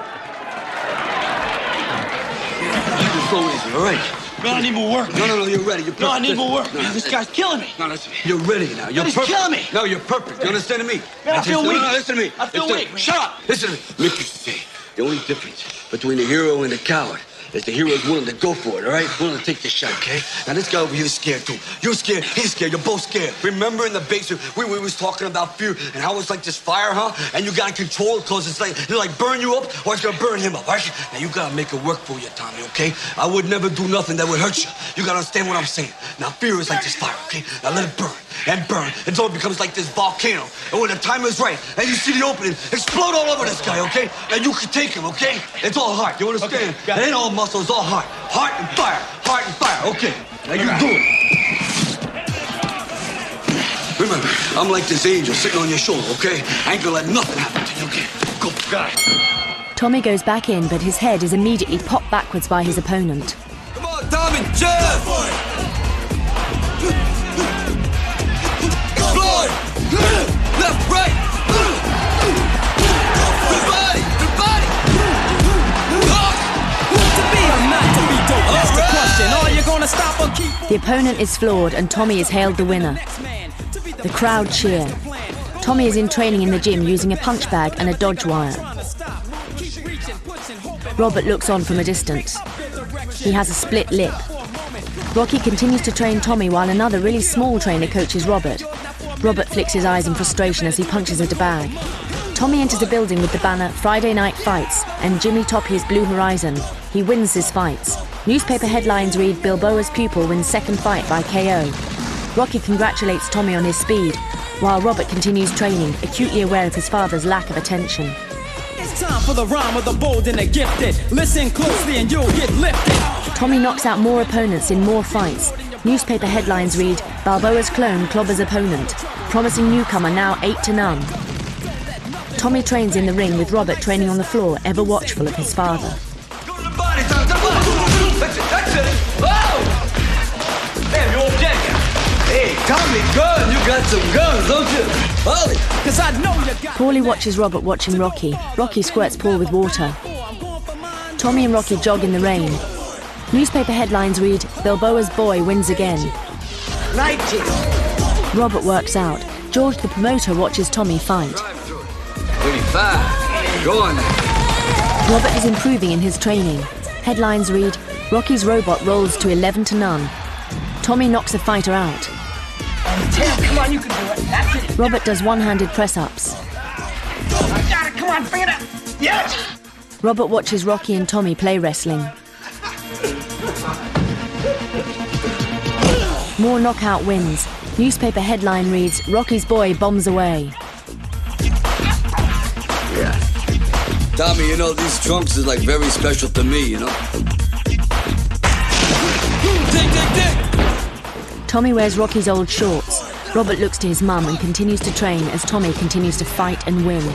Just go easy, all right? Man, I need more work. No, no, no, you're ready. You're perfect. No, I need more work. No, Man, this listen. guy's killing me. No, listen. You're ready now. You're he's perfect. killing me. No, you're perfect. You understand me? Man, I feel no, weak. No, no, listen to me. I feel Listen- weak, man. Shut up. Listen to me. Mick used to say, the only difference between the hero and the coward is the hero is willing to go for it, all right? Willing to take the shot, okay? Now, this guy over here is scared, too. You're scared. He's scared. You're both scared. Remember in the basement, we, we was talking about fear and how it's like this fire, huh? And you got to control it because it's like, it'll like burn you up or it's going to burn him up, all right? Now, you got to make it work for you, Tommy, okay? I would never do nothing that would hurt you. You got to understand what I'm saying. Now, fear is like this fire, okay? Now, let it burn and burn until it becomes like this volcano. And when the time is right and you see the opening, explode all over this guy, okay? And you can take him, okay? It's all heart, you understand? got It it. ain't all muscle, it's all heart. Heart and fire, heart and fire, okay. Now you do it. Remember, I'm like this angel sitting on your shoulder, okay? I ain't gonna let nothing happen to you, okay? Go, got it. Tommy goes back in, but his head is immediately popped backwards by his opponent. Come on, Tommy, jab! Floyd! Left, right! Good body, good body! To be or not to be dope, that's the question. Are you gonna stop or keep The opponent is floored and Tommy is hailed the winner. The crowd cheer. Tommy is in training in the gym using a punch bag and a dodge wire. Robert looks on from a distance. He has a split lip. Rocky continues to train Tommy while another really small trainer coaches Robert. Robert flicks his eyes in frustration as he punches at a bag. Tommy enters a building with the banner Friday Night Fights and Jimmy Topier's Blue Horizon. He wins his fights. Newspaper headlines read Bilboa's pupil wins second fight by K O. Rocky congratulates Tommy on his speed, while Robert continues training, acutely aware of his father's lack of attention. It's time for the rhyme of the bold and the gifted. Listen closely and you'll get lifted. Tommy knocks out more opponents in more fights. Newspaper headlines read Balboa's clone clobbers opponent, promising newcomer now eight to none. Tommy trains in the ring with Robert training on the floor, ever watchful of his father. Body, Tommy, come on! That's it, that's it! Oh! Damn, you okay? Hey, Tommy Gunn, you got some guns, don't you? Holy! Cause I know you got Paulie watches Robert watching Rocky. Rocky squirts Paul with water. Tommy and Rocky jog in the rain. Newspaper headlines read, Bilboa's boy wins again. nineteen! Robert works out. George, the promoter, watches Tommy fight. twenty-five. Go on. Robert is improving in his training. Headlines read, Rocky's robot rolls to eleven to none. Tommy knocks a fighter out. Tim, come on, you can do it. That's it. Robert does one-handed press-ups. I got it. Come on, bring it up. Yes! Robert watches Rocky and Tommy play wrestling. More knockout wins. Newspaper headline reads, Rocky's boy bombs away. Yeah. Tommy, you know, these trunks is like very special to me, you know? Dig, dig, dig! Tommy wears Rocky's old shorts. Robert looks to his mum and continues to train as Tommy continues to fight and win.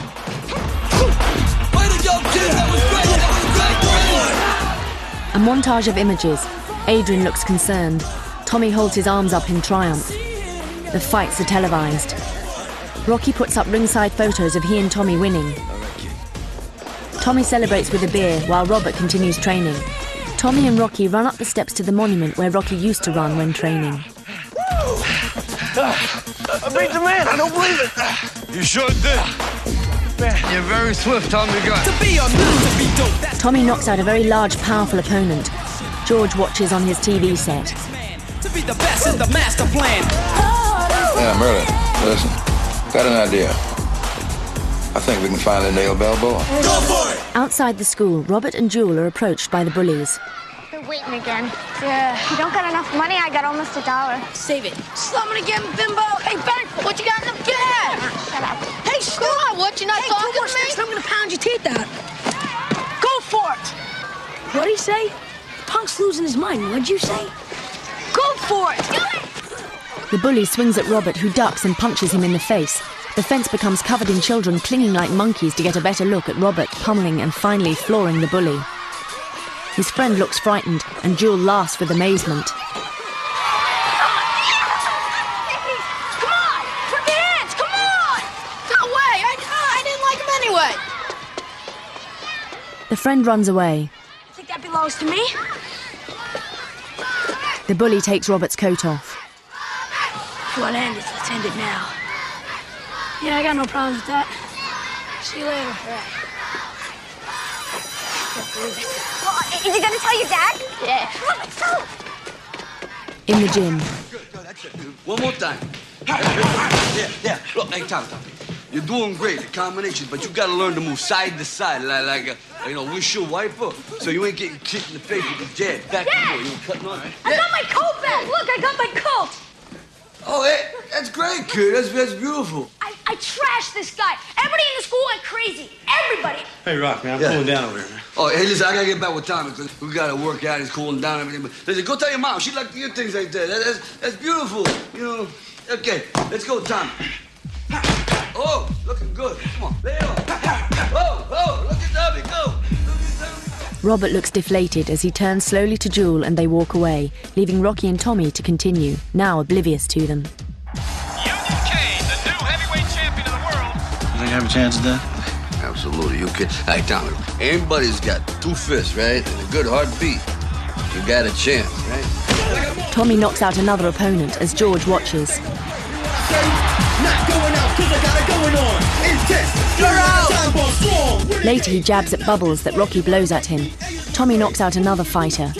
A montage of images. Adrian looks concerned. Tommy holds his arms up in triumph. The fights are televised. Rocky puts up ringside photos of he and Tommy winning. Tommy celebrates with a beer while Robert continues training. Tommy and Rocky run up the steps to the monument where Rocky used to run when training. I beat the man, I don't believe it. You sure did. Man, you're very swift, Tommy. Got to be or not to be dope. Tommy knocks out a very large, powerful opponent. George watches on his T V set. To be the best is the master plan. Yeah, Merlin, listen. Got an idea. I think we can finally nail Balboa. Go for it! Outside the school, Robert and Jewel are approached by the bullies. They're waiting again. Yeah. If you don't got enough money, I got almost a dollar. Save it. Slumming again, bimbo. Hey, Ben, what you got in the bag? Shut up. Hey, stop. What, you not hey, talking two more to me? steps, I'm gonna pound your teeth out. Go for it. What'd he say? Punk's losing his mind. What'd you say? Go for it. Do it. The bully swings at Robert, who ducks and punches him in the face. The fence becomes covered in children clinging like monkeys to get a better look at Robert pummeling and finally flooring the bully. His friend looks frightened, and Jewel laughs with amazement. Come on! Put your hands! Come on! No way! I, uh, I didn't like him anyway! The friend runs away. I think that belongs to me. The bully takes Robert's coat off. What end is? Let's end it now. Yeah, I got no problems with that. See you later. Well, is you gonna tell your dad? Yeah. Robert, tell him. In the gym. Good, good, that's it. One more time. Yeah, yeah. Look, hey, Tom, Tom. You're doing great, the combinations, but you gotta learn to move side to side, like, like a, you know, windshield wiper, so you ain't getting kicked in the face with the jab. Back and forth, you cutting on. I got my coat back! Look, I got my coat! Oh, hey, that's great, kid. That's, that's beautiful. I, I trashed this guy. Everybody in the school went crazy. Everybody. Hey, Rock, man, I'm Yeah. cooling down over here, man. Oh, hey, listen, I gotta get back with Tommy, because we gotta work out. He's cooling down and everything. But listen, go tell your mom. She like to hear things like that. that that's, that's beautiful, you know. Okay, let's go, Tommy. Oh, looking good. Come on, lay it on. Oh, oh, look at Tommy, go. Robert looks deflated as he turns slowly to Jewel and they walk away, leaving Rocky and Tommy to continue, now oblivious to them. Union Kane, the new heavyweight champion of the world. You think I have a chance at that? Absolutely, you kid. Hey, Tommy, anybody's got two fists, right? And a good heartbeat. You got a chance, right? Tommy knocks out another opponent as George watches. Not going out cause I got it going on. Intense. You're out. Later he jabs at Bubbles that Rocky blows at him. Tommy knocks out another fighter.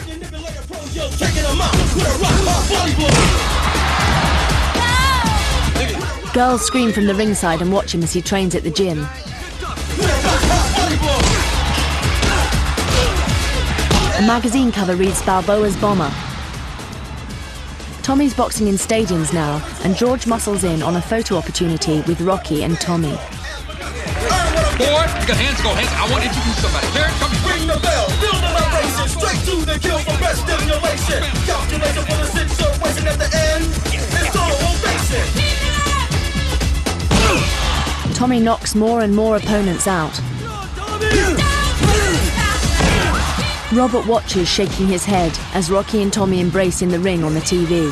Girls scream from the ringside and watch him as he trains at the gym. A magazine cover reads Balboa's Bomber. Tommy's boxing in stadiums now, and George muscles in on a photo opportunity with Rocky and Tommy. Boy, you got hands, go hands. I want to introduce somebody. Jared, come here. Ring the bell, build an operation, straight to the kill for best stimulation. Calculation for the situation at the end. It's all ovation. Tommy knocks more and more opponents out. Robert watches, shaking his head, as Rocky and Tommy embrace in the ring on the T V.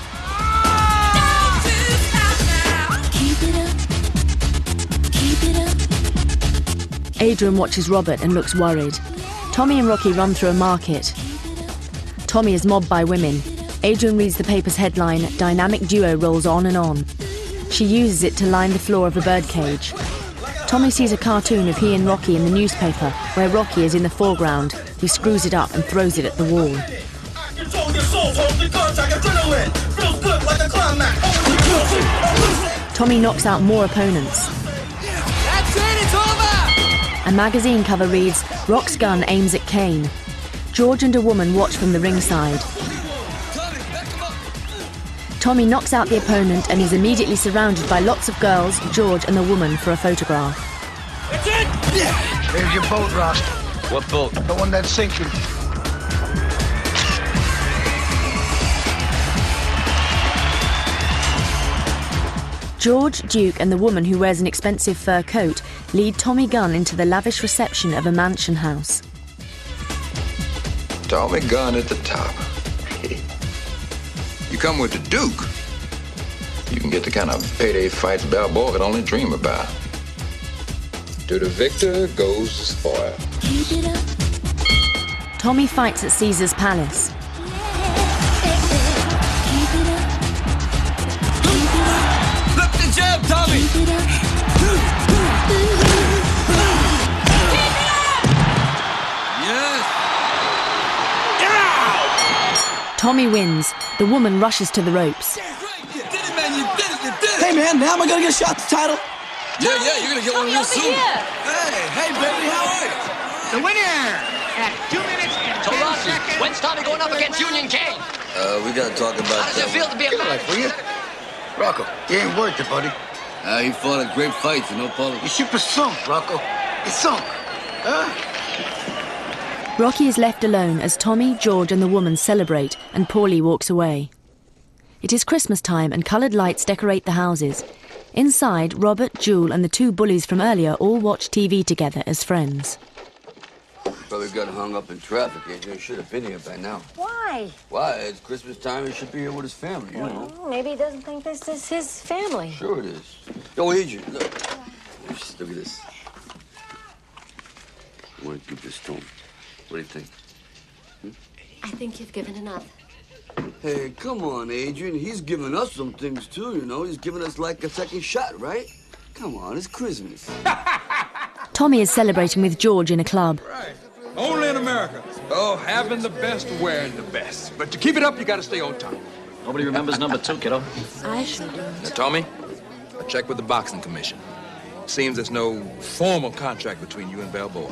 Adrian watches Robert and looks worried. Tommy and Rocky run through a market. Tommy is mobbed by women. Adrian reads the paper's headline, Dynamic Duo rolls on and on. She uses it to line the floor of the birdcage. Tommy sees a cartoon of he and Rocky in the newspaper, where Rocky is in the foreground. He screws it up and throws it at the wall. Tommy knocks out more opponents. That's it, it's over! And magazine cover reads, Rock's gun aims at Kane. George and a woman watch from the ringside. Tommy knocks out the opponent and is immediately surrounded by lots of girls, George and the woman for a photograph. That's it! Yeah. There's your boat, Ross. What boat? The one that's sinking. George, Duke and the woman who wears an expensive fur coat lead Tommy Gunn into the lavish reception of a mansion house. Tommy Gunn at the top. You come with the Duke, you can get the kind of payday fights Balboa could only dream about. To the victor goes the spoil. Keep it up. Tommy fights at Caesar's Palace. Flip the jab, Tommy! Yes! Tommy wins. The woman rushes to the ropes. Hey, man, now am I gonna get a shot at the title? Yeah, yeah, you're gonna get one real soon. Hey, hey, baby, how are you? The winner at two minutes and So, ten Rocky, seconds. when's Tommy going up against Union King? Uh, we gotta talk about How does it that. feel to be a man? Like, will you? Rocco, you ain't worth it, buddy. Uh, he fought a great fight, you know, Paulie. Your ship is sunk, Rocco. It's sunk. Huh? Rocky is left alone as Tommy, George and the woman celebrate and Paulie walks away. It is Christmas time and coloured lights decorate the houses. Inside, Robert, Jewel and the two bullies from earlier all watch T V together as friends. Probably got hung up in traffic. Adrian should have been here by now. Why? Why? It's Christmas time. He should be here with his family, you know. Well, maybe he doesn't think this is his family. Sure it is. Yo, Adrian, look. Just look at this. I want to give this to him. What do you think? Hmm? I think you've given enough. Hey, come on, Adrian. He's giving us some things, too, you know. He's giving us, like, a second shot, right? Come on, it's Christmas. Tommy is celebrating with George in a club. Only in America. Oh, having the best, wearing the best. But to keep it up, you gotta stay on top. Nobody remembers number two, kiddo. I sure do. Now, Tommy, I checked with the boxing commission. Seems there's no formal contract between you and Balboa.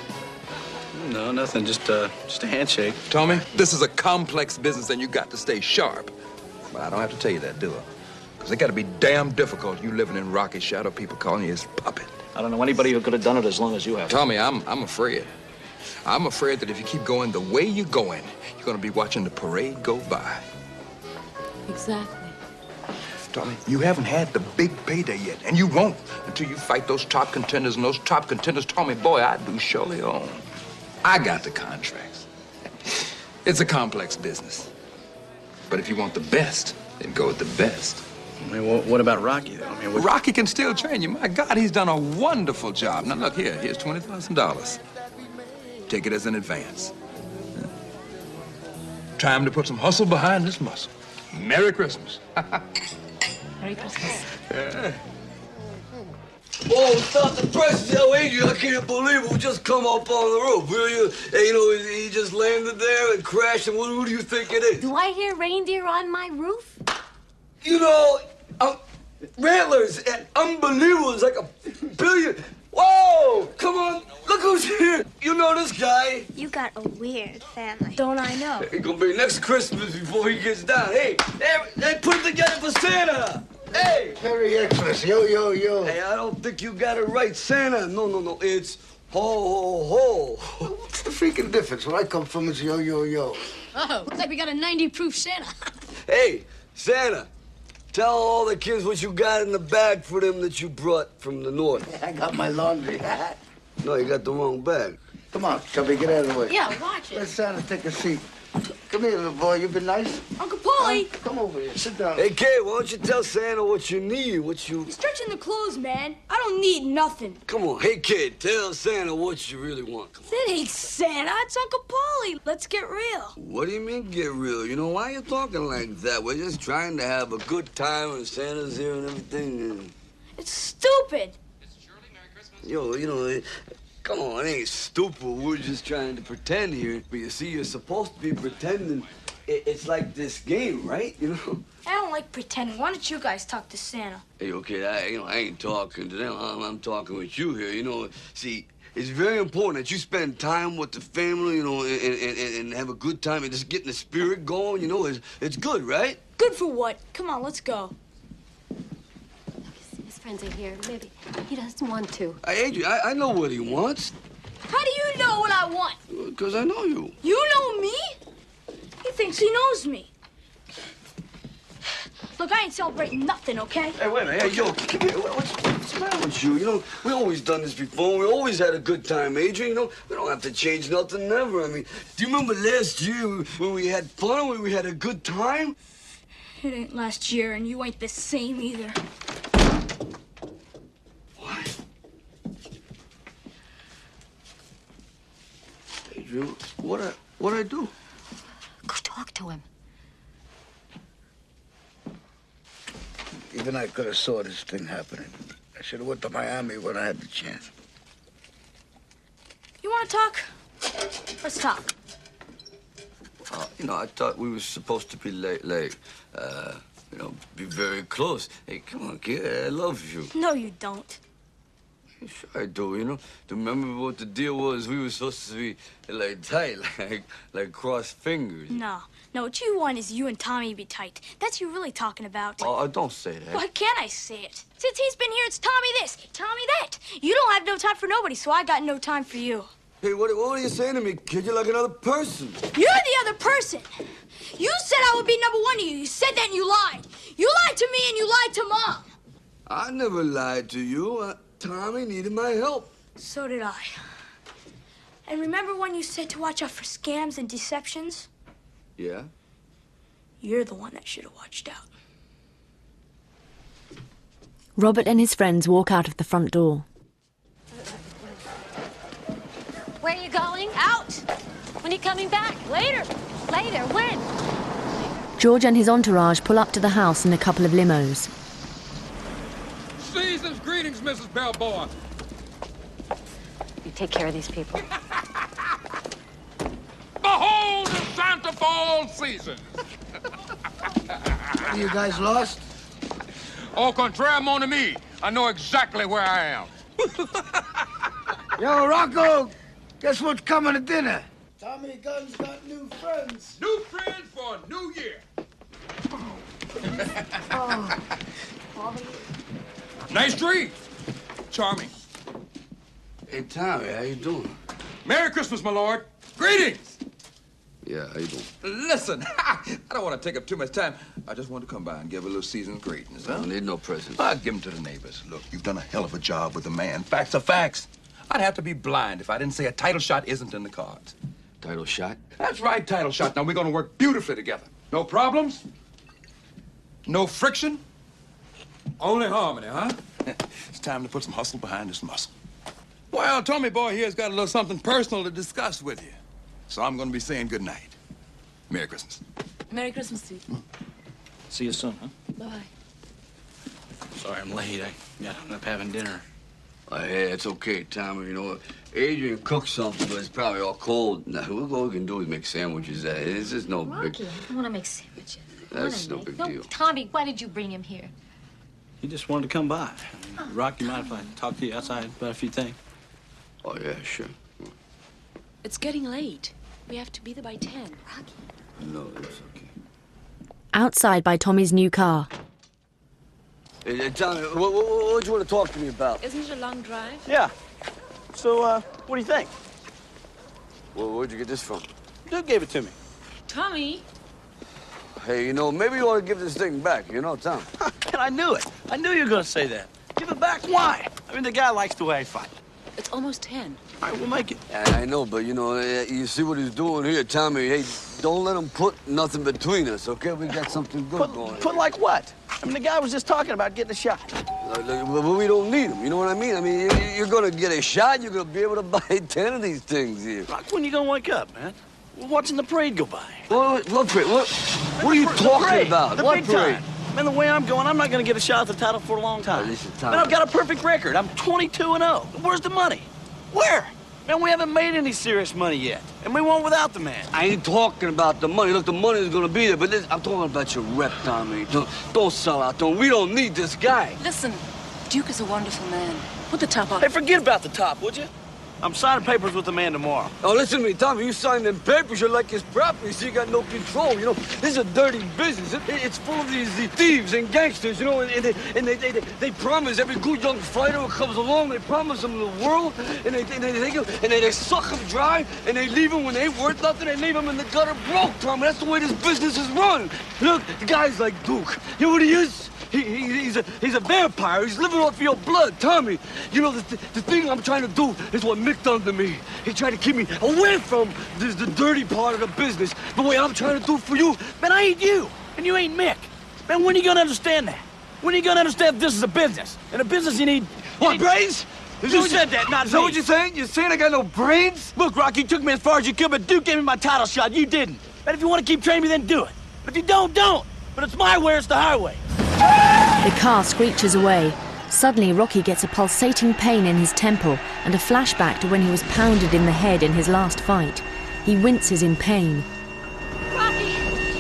No, nothing. Just, uh, just a handshake. Tommy, this is a complex business and you got to stay sharp. But I don't have to tell you that, do I? Because it got to be damn difficult you living in Rocky Shadow, people calling you his puppet. I don't know anybody who could have done it as long as you have. Tommy, I'm, I'm afraid. I'm afraid that if you keep going the way you're going, you're going to be watching the parade go by. Exactly. Tommy, you haven't had the big payday yet, and you won't until you fight those top contenders, and those top contenders, Tommy, boy, I do surely own. I got the contracts. It's a complex business. But if you want the best, then go with the best. I mean, what, what about Rocky, though? I mean, what... Rocky can still train you. My God, he's done a wonderful job. Now, look here. Here's twenty thousand dollars. Take it as an advance. Time to put some hustle behind this muscle. Merry Christmas. Merry Christmas. Yeah. Oh, stop the press, yo, Adrian. I can't believe it. We just come up on the roof. Will you? Hey, you know, he just landed there and crashed, and what, who do you think it is? Do I hear reindeer on my roof? You know, uh, Rattlers, uh, unbelievable. It's like a billion. Whoa! Come on, look who's here. You know this guy. You got a weird family. Don't I know? It's gonna be next Christmas before he gets down. Hey, hey, they put it together for Santa. Hey! Merry Xmas, yo, yo, yo. Hey, I don't think you got it right, Santa. No, no, no, it's ho, ho, ho. What's the freaking difference? Where I come from, it's yo, yo, yo. Oh, looks like we got a ninety proof Santa. Hey, Santa, tell all the kids what you got in the bag for them that you brought from the north. I got my laundry. No, you got the wrong bag. Come on, Chubby, get out of the way. Yeah, watch it. Let Santa take a seat. Come here, little boy. You been nice? Uncle Paulie. Huh? Come over here. Sit down. Hey, kid, why don't you tell Santa what you need, what you... Stretching the clothes, man. I don't need nothing. Come on, hey, kid, tell Santa what you really want. Come on. That ain't Santa. It's Uncle Paulie. Let's get real. What do you mean, get real? You know, why you talking like that? We're just trying to have a good time and Santa's here and everything. And... It's stupid. Yo, you know... Come on, it ain't stupid. We're just trying to pretend here. But you see, you're supposed to be pretending. It's like this game, right? You know? I don't like pretending. Why don't you guys talk to Santa? Hey, okay, I, you know, I ain't talking to them. I'm, I'm talking with you here. You know, see, it's very important that you spend time with the family, you know, and, and, and have a good time and just getting the spirit going, you know, it's, it's good, right? Good for what? Come on, let's go. His friends are here. Maybe he doesn't want to. Hey, Adrian, I, I know what he wants. How do you know what I want? Because I know you. You know me? He thinks he knows me. Look, I ain't celebrating nothing, okay? Hey, wait a minute. Hey, yo, come here. What's, what's the matter with you? You know, we always done this before. We always had a good time, Adrian. You know, we don't have to change nothing ever. I mean, do you remember last year when we had fun, when we had a good time? It ain't last year, and you ain't the same either. What? Adrian, what I, what I do? Go talk to him. Even I could have saw this thing happening. I should have went to Miami when I had the chance. You want to talk? Let's talk. Uh, you know, I thought we were supposed to be like, like, uh, you know, be very close. Hey, come on, kid, I love you. No, you don't. Sure I do, you know. Do you remember what the deal was? We were supposed to be, like, tight, like, like crossed fingers. No. No, what you want is you and Tommy be tight. That's what you're really talking about. Oh, don't say that. Why can't I say it? Since he's been here, it's Tommy this, Tommy that. You don't have no time for nobody, so I got no time for you. Hey, what, what are you saying to me, kid? You're like another person. You're the other person. You said I would be number one to you. You said that and you lied. You lied to me and you lied to Mom. I never lied to you. Uh, Tommy needed my help. So did I. And remember when you said to watch out for scams and deceptions? Yeah? You're the one that should have watched out. Robert and his friends walk out of the front door. Where are you going? Out! When are you coming back? Later. Later? When? George and his entourage pull up to the house in a couple of limos. Season's greetings, Missus Bellboy. You take care of these people. Behold the Santa Fall season. You guys lost? Au contraire, mon ami. I know exactly where I am. Yo, Rocco, guess what's coming to dinner? Tommy Gunn's got new friends. New friends for a new year. Oh. Nice dream. Charming. Hey, Tommy, how you doing? Merry Christmas, my lord. Greetings. Yeah, how you doing? Listen, I don't want to take up too much time. I just wanted to come by and give a little season's greetings, huh? I don't need no presents. I'll give them to the neighbors. Look, you've done a hell of a job with the man. Facts are facts. I'd have to be blind if I didn't say a title shot isn't in the cards. Title shot? That's right, title shot. Now, we're going to work beautifully together. No problems? No friction? Only harmony, huh? It's time to put some hustle behind this muscle. Well, Tommy boy here's got a little something personal to discuss with you. So I'm going to be saying good night. Merry Christmas. Merry Christmas to you. Hmm. See you soon, huh? Bye. Sorry I'm late. I got to end up having dinner. Oh, hey, it's okay, Tommy. You know, Adrian cooked something, but it's probably all cold. Now, all we can do is make sandwiches. It's just no Rocky, big... I don't want to make sandwiches. That's no make... big no, deal. Tommy, why did you bring him here? He just wanted to come by. I mean, Rocky, mind if I talk to you outside about a few things? Oh, yeah, sure. It's getting late. We have to be there by ten. Rocky. No, it's okay. Outside by Tommy's new car. Hey, hey Tommy, what, what, what do you want to talk to me about? Isn't it a long drive? Yeah. So, uh, what do you think? Well, where'd you get this from? Dude gave it to me. Tommy. Hey, you know, maybe you want to give this thing back, you know, Tom? And I knew it. I knew you were going to say that. Give it back? Why? I mean, the guy likes the way I fight. It's almost ten. All right, we'll make it. Yeah, I know, but, you know, you see what he's doing here, Tommy. Hey, don't let him put nothing between us, okay? We got something good Put, going. put like what? I mean, the guy was just talking about getting a shot. Like, like, but we don't need him, you know what I mean? I mean, you- you're going to get a shot, you're going to be able to buy ten of these things here. Rock, when you going to wake up, man? We're watching the parade go by. What, what parade? What, what are you The talking parade. about? The What big parade? time. Man, the way I'm going, I'm not going to get a shot at the title for a long time. Oh, listen, Tom. Man, I've got a perfect record. I'm twenty-two and oh. Where's the money? Where? Man, we haven't made any serious money yet. And we won't without the man. I ain't talking about the money. Look, the money is going to be there, but this, I'm talking about your rep, Tommy. Don't, don't sell out. Don't. We don't need this guy. Listen, Duke is a wonderful man. Put the top on. Hey, forget about the top, would you? I'm signing papers with the man tomorrow. Oh, listen to me, Tommy. You sign them papers, you're like his property, so you got no control. You know, this is a dirty business. It, it's full of these, these thieves and gangsters, you know, and, and, they, and they, they, they, they promise every good young fighter who comes along, they promise them the world, and they, they, they, they, and they, they suck them dry, and they leave them when they ain't worth nothing, they leave them in the gutter broke, Tommy. That's the way this business is run. Look, the guy's like Duke. You know what he is? He, he, he's, a, he's a vampire. He's living off your blood, Tommy. You know, the, the thing I'm trying to do is what Mick done to me. He tried to keep me away from this, the dirty part of the business. The way I'm trying to do for you. Man, I ain't you, and you ain't Mick. Man, when are you gonna understand that? When are you gonna understand this is a business? And a business you need... You what, need... brains? Is you said that, not Is me. that what you're saying? You're saying I got no brains? Look, Rocky, you took me as far as you could, but Duke gave me my title shot. You didn't. And if you want to keep training me, then do it. But if you don't, don't. But it's my way, it's the highway. The car screeches away. Suddenly, Rocky gets a pulsating pain in his temple and a flashback to when he was pounded in the head in his last fight. He winces in pain. Rocky,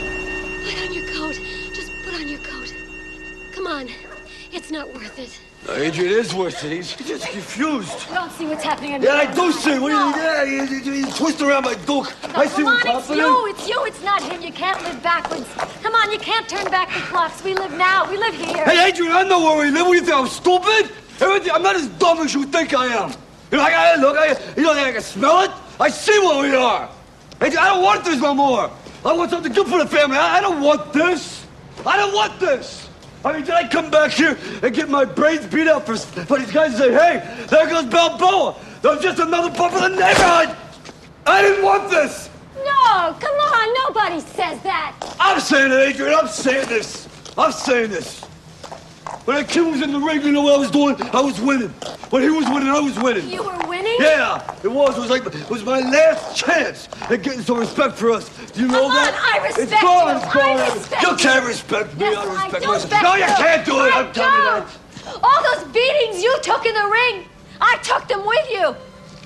put on your coat. Just put on your coat. Come on. It's not worth it. No, Adrian, it is worth it. He's just confused. You don't see what's happening under Yeah, I your do arms. see. What No. do you Yeah, he, he, he twists around my Duke. No, I see come what's on, it's happening. you, it's you, it's not him. You can't live backwards. Come on, you can't turn back the clocks. We live now, we live here. Hey, Adrian, I know where we live. What do you think, I'm stupid? Everything, I'm not as dumb as you think I am. You know, I gotta look, I, you don't think I can smell it? I see what we are. Adrian, I don't want this no more. I want something good for the family. I, I don't want this. I don't want this. I mean, did I come back here and get my brains beat up for, for these guys to say, hey, there goes Balboa. That was just another bump in the neighborhood. I didn't want this. No, come on, nobody says that. I'm saying it, Adrian. I'm saying this. I'm saying this. When that kid was in the ring, you know what I was doing? I was winning. When he was winning, I was winning. You were winning? Yeah, it was. It was like it was my last chance at getting some respect for us. Do you know Come on, that? I respect it's gone, you. It's gone. I respect you you. can't respect me. Yes, I I respect do myself. respect No, you you. can't do it. I I'm telling you that. don't. All those beatings you took in the ring, I took them with you.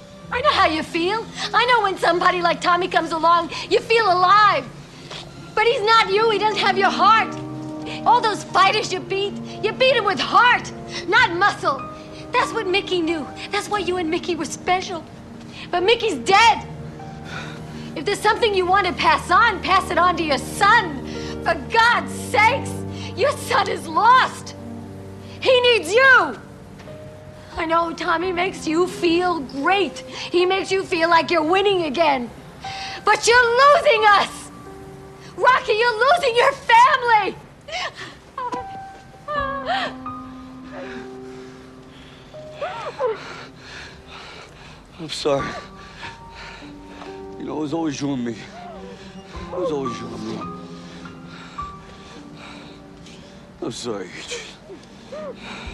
I know how you feel. I know when somebody like Tommy comes along, you feel alive. But he's not you. He doesn't have your heart. All those fighters you beat, you beat him with heart, not muscle. That's what Mickey knew. That's why you and Mickey were special. But Mickey's dead. If there's something you want to pass on, pass it on to your son. For God's sakes, your son is lost. He needs you. I know Tommy makes you feel great. He makes you feel like you're winning again. But you're losing us. Rocky, you're losing your family. I'm sorry. You know, it was always you and me. It was always you and me. I'm sorry, Adrian.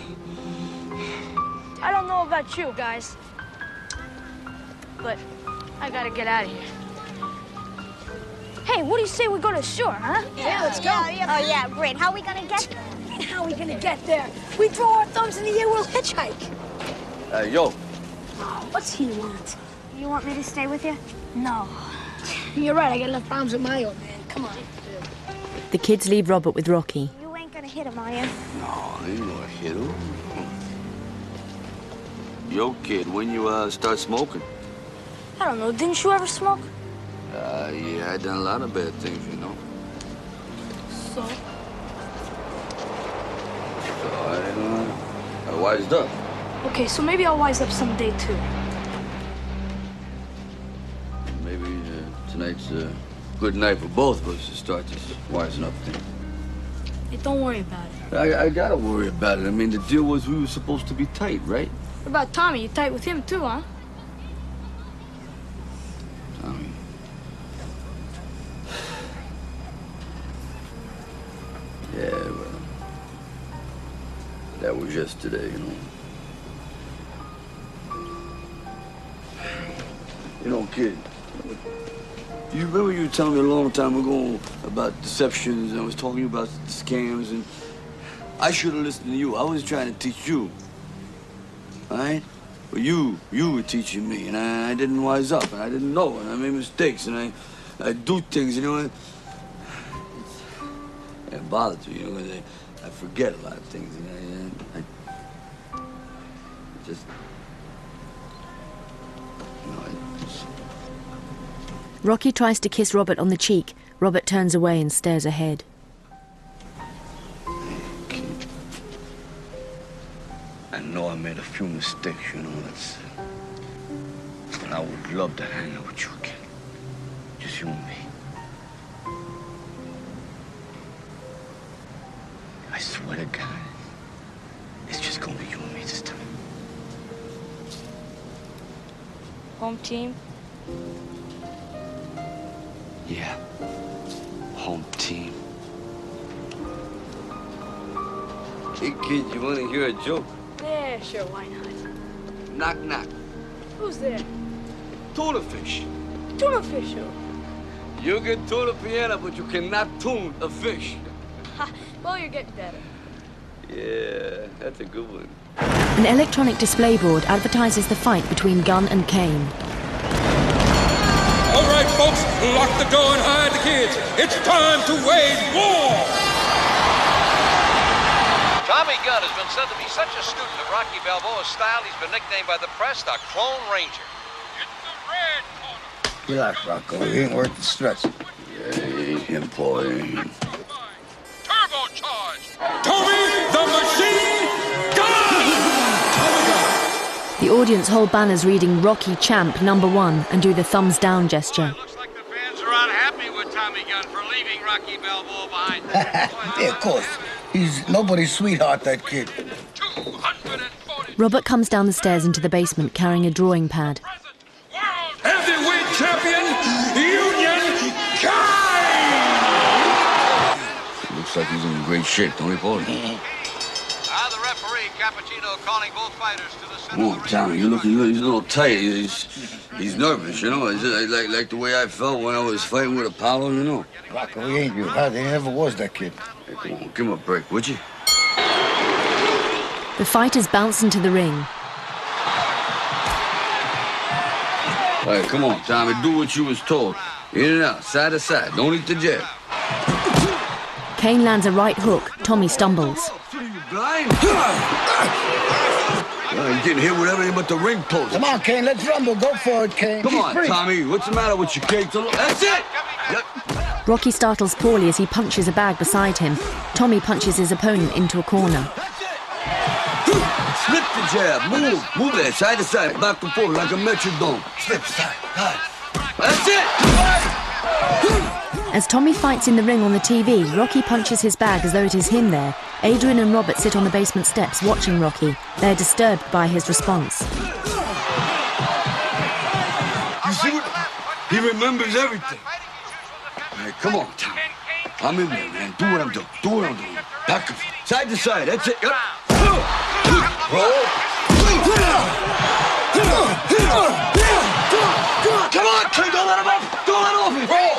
I don't know about you guys, but I gotta get out of here. Hey, what do you say we go to the shore, huh? Yeah, let's go. Yeah, yeah. Oh, yeah, great. How are we gonna get there? How are we gonna get there? We throw our thumbs in the air, we'll hitchhike. Hey, yo. What's he want? You want me to stay with you? No. You're right, I got enough problems with my old man. Come on. The kids leave Robert with Rocky. You ain't gonna hit him, are you? No, I ain't gonna hit him. Yo, kid, when you uh, start smoking? I don't know, didn't you ever smoke? Uh, yeah, I done a lot of bad things, you know. So? So I uh, I wised up. Okay, so maybe I'll wise up someday, too. Maybe uh, tonight's a good night for both of us to start this wising up thing. Hey, don't worry about it. I, I gotta worry about it. I mean, the deal was we were supposed to be tight, right? What about Tommy? You tight with him, too, huh? Tommy. Yeah, well, that was yesterday, you know. You know, kid, you remember you were telling me a long time ago about deceptions, and I was talking about scams, and I should have listened to you. I was trying to teach you, all right? But you, you were teaching me, and I, I didn't wise up, and I didn't know, and I made mistakes, and I, I do things, you know, and it bothers me, you know, because I, I forget a lot of things, you know, and I, I just... Rocky tries to kiss Robert on the cheek. Robert turns away and stares ahead. I know I made a few mistakes, you know, that's... But I would love to hang out with you again. Just you and me. I swear to God, it's just gonna be you and me this time. Home team? Yeah. Home team. Hey, kid, you wanna hear a joke? Yeah, sure, why not? Knock, knock. Who's there? Tuna fish. Tuna fish, who? You can tune a piano, but you cannot tune a fish. Ha, well, you're getting better. Yeah, that's a good one. An electronic display board advertises the fight between Gunn and Kane. All right, folks, lock the door and hide the kids. It's time to wage war! Tommy Gunn has been said to be such a student of Rocky Balboa's style, he's been nicknamed by the press the Clone Ranger. Relax, Rocco. He ain't worth the stress. Yeah, he ain't him, Paul. He ain't him. Turbocharged! Tommy the Machine Gunn! The audience hold banners reading Rocky Champ number one and do the thumbs down gesture. Looks like the fans are unhappy with Tommy Gunn for leaving Rocky Balboa behind. Yeah, of course. He's nobody's sweetheart, that kid. Robert comes down the stairs into the basement carrying a drawing pad. Heavyweight champion, Union Kane! Looks like he's in great shape, don't he, Paul? Ah, the referee, Cappuccino, calling both fighters to the center. Oh, Tommy, you look, he's a little tight. He's, he's nervous, you know. It's like, like the way I felt when I was fighting with Apollo, you know. Rocco, he ain't you. Huh? There never was that kid. Hey, come on, give him a break, would you? The fighters bounce into the ring. All right, come on, Tommy, do what you was told. In and out, side to side. Don't eat the jab. Kane lands a right hook. Tommy stumbles. Blind? Well, he didn't hit with everything but the ring post. Come on, Kane, let's rumble. Go for it, Kane. Come He's on, free. Tommy. What's the matter with your cake? That's it! Yep. Rocky startles Paulie as he punches a bag beside him. Tommy punches his opponent into a corner. Slip the jab. Move. Move that side to side. Back and forth like a metrodome. Slip side. That's it! As Tommy fights in the ring on the T V, Rocky punches his bag as though it is him there. Adrian and Robert sit on the basement steps watching Rocky. They're disturbed by his response. You see what? He remembers everything. All right, come on, Tommy. I'm in there, man. Do what I'm doing. Do what I'm doing. Back and forth. Side to side. That's it. Yep. Roll. Come on, King. Don't let him up. Don't let him off me. Roll.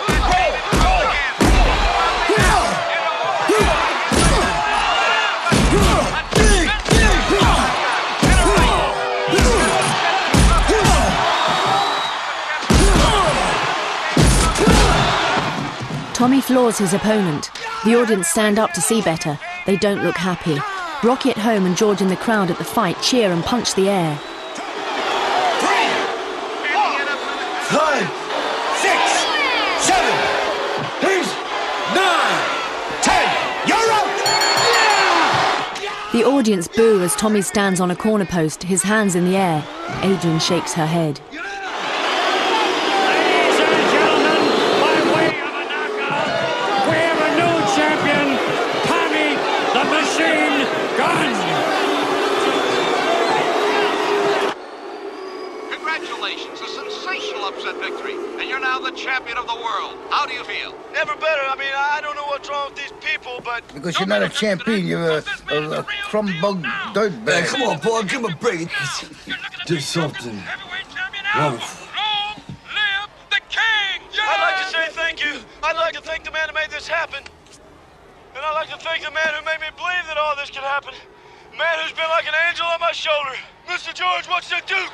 Tommy floors his opponent. The audience stand up to see better. They don't look happy. Rocky at home and George in the crowd at the fight cheer and punch the air. Three, four, five, six, seven, eight, nine, ten. You're out! Yeah! The audience boo as Tommy stands on a corner post, his hands in the air. Adrian shakes her head. Congratulations, a sensational upset victory, and you're now the champion of the world. How do you feel? Never better. I mean, I don't know what's wrong with these people, but... Because you're not a champion, you're a, a, a crumb bug dirtbag. Hey, come on, Paul, give him a break. Do something. Wonderful. I'd like to say thank you. I'd like to thank the man who made this happen. And I'd like to thank the man who made me believe that all this could happen. The man who's been like an angel on my shoulder. Mister George, what's the Duke?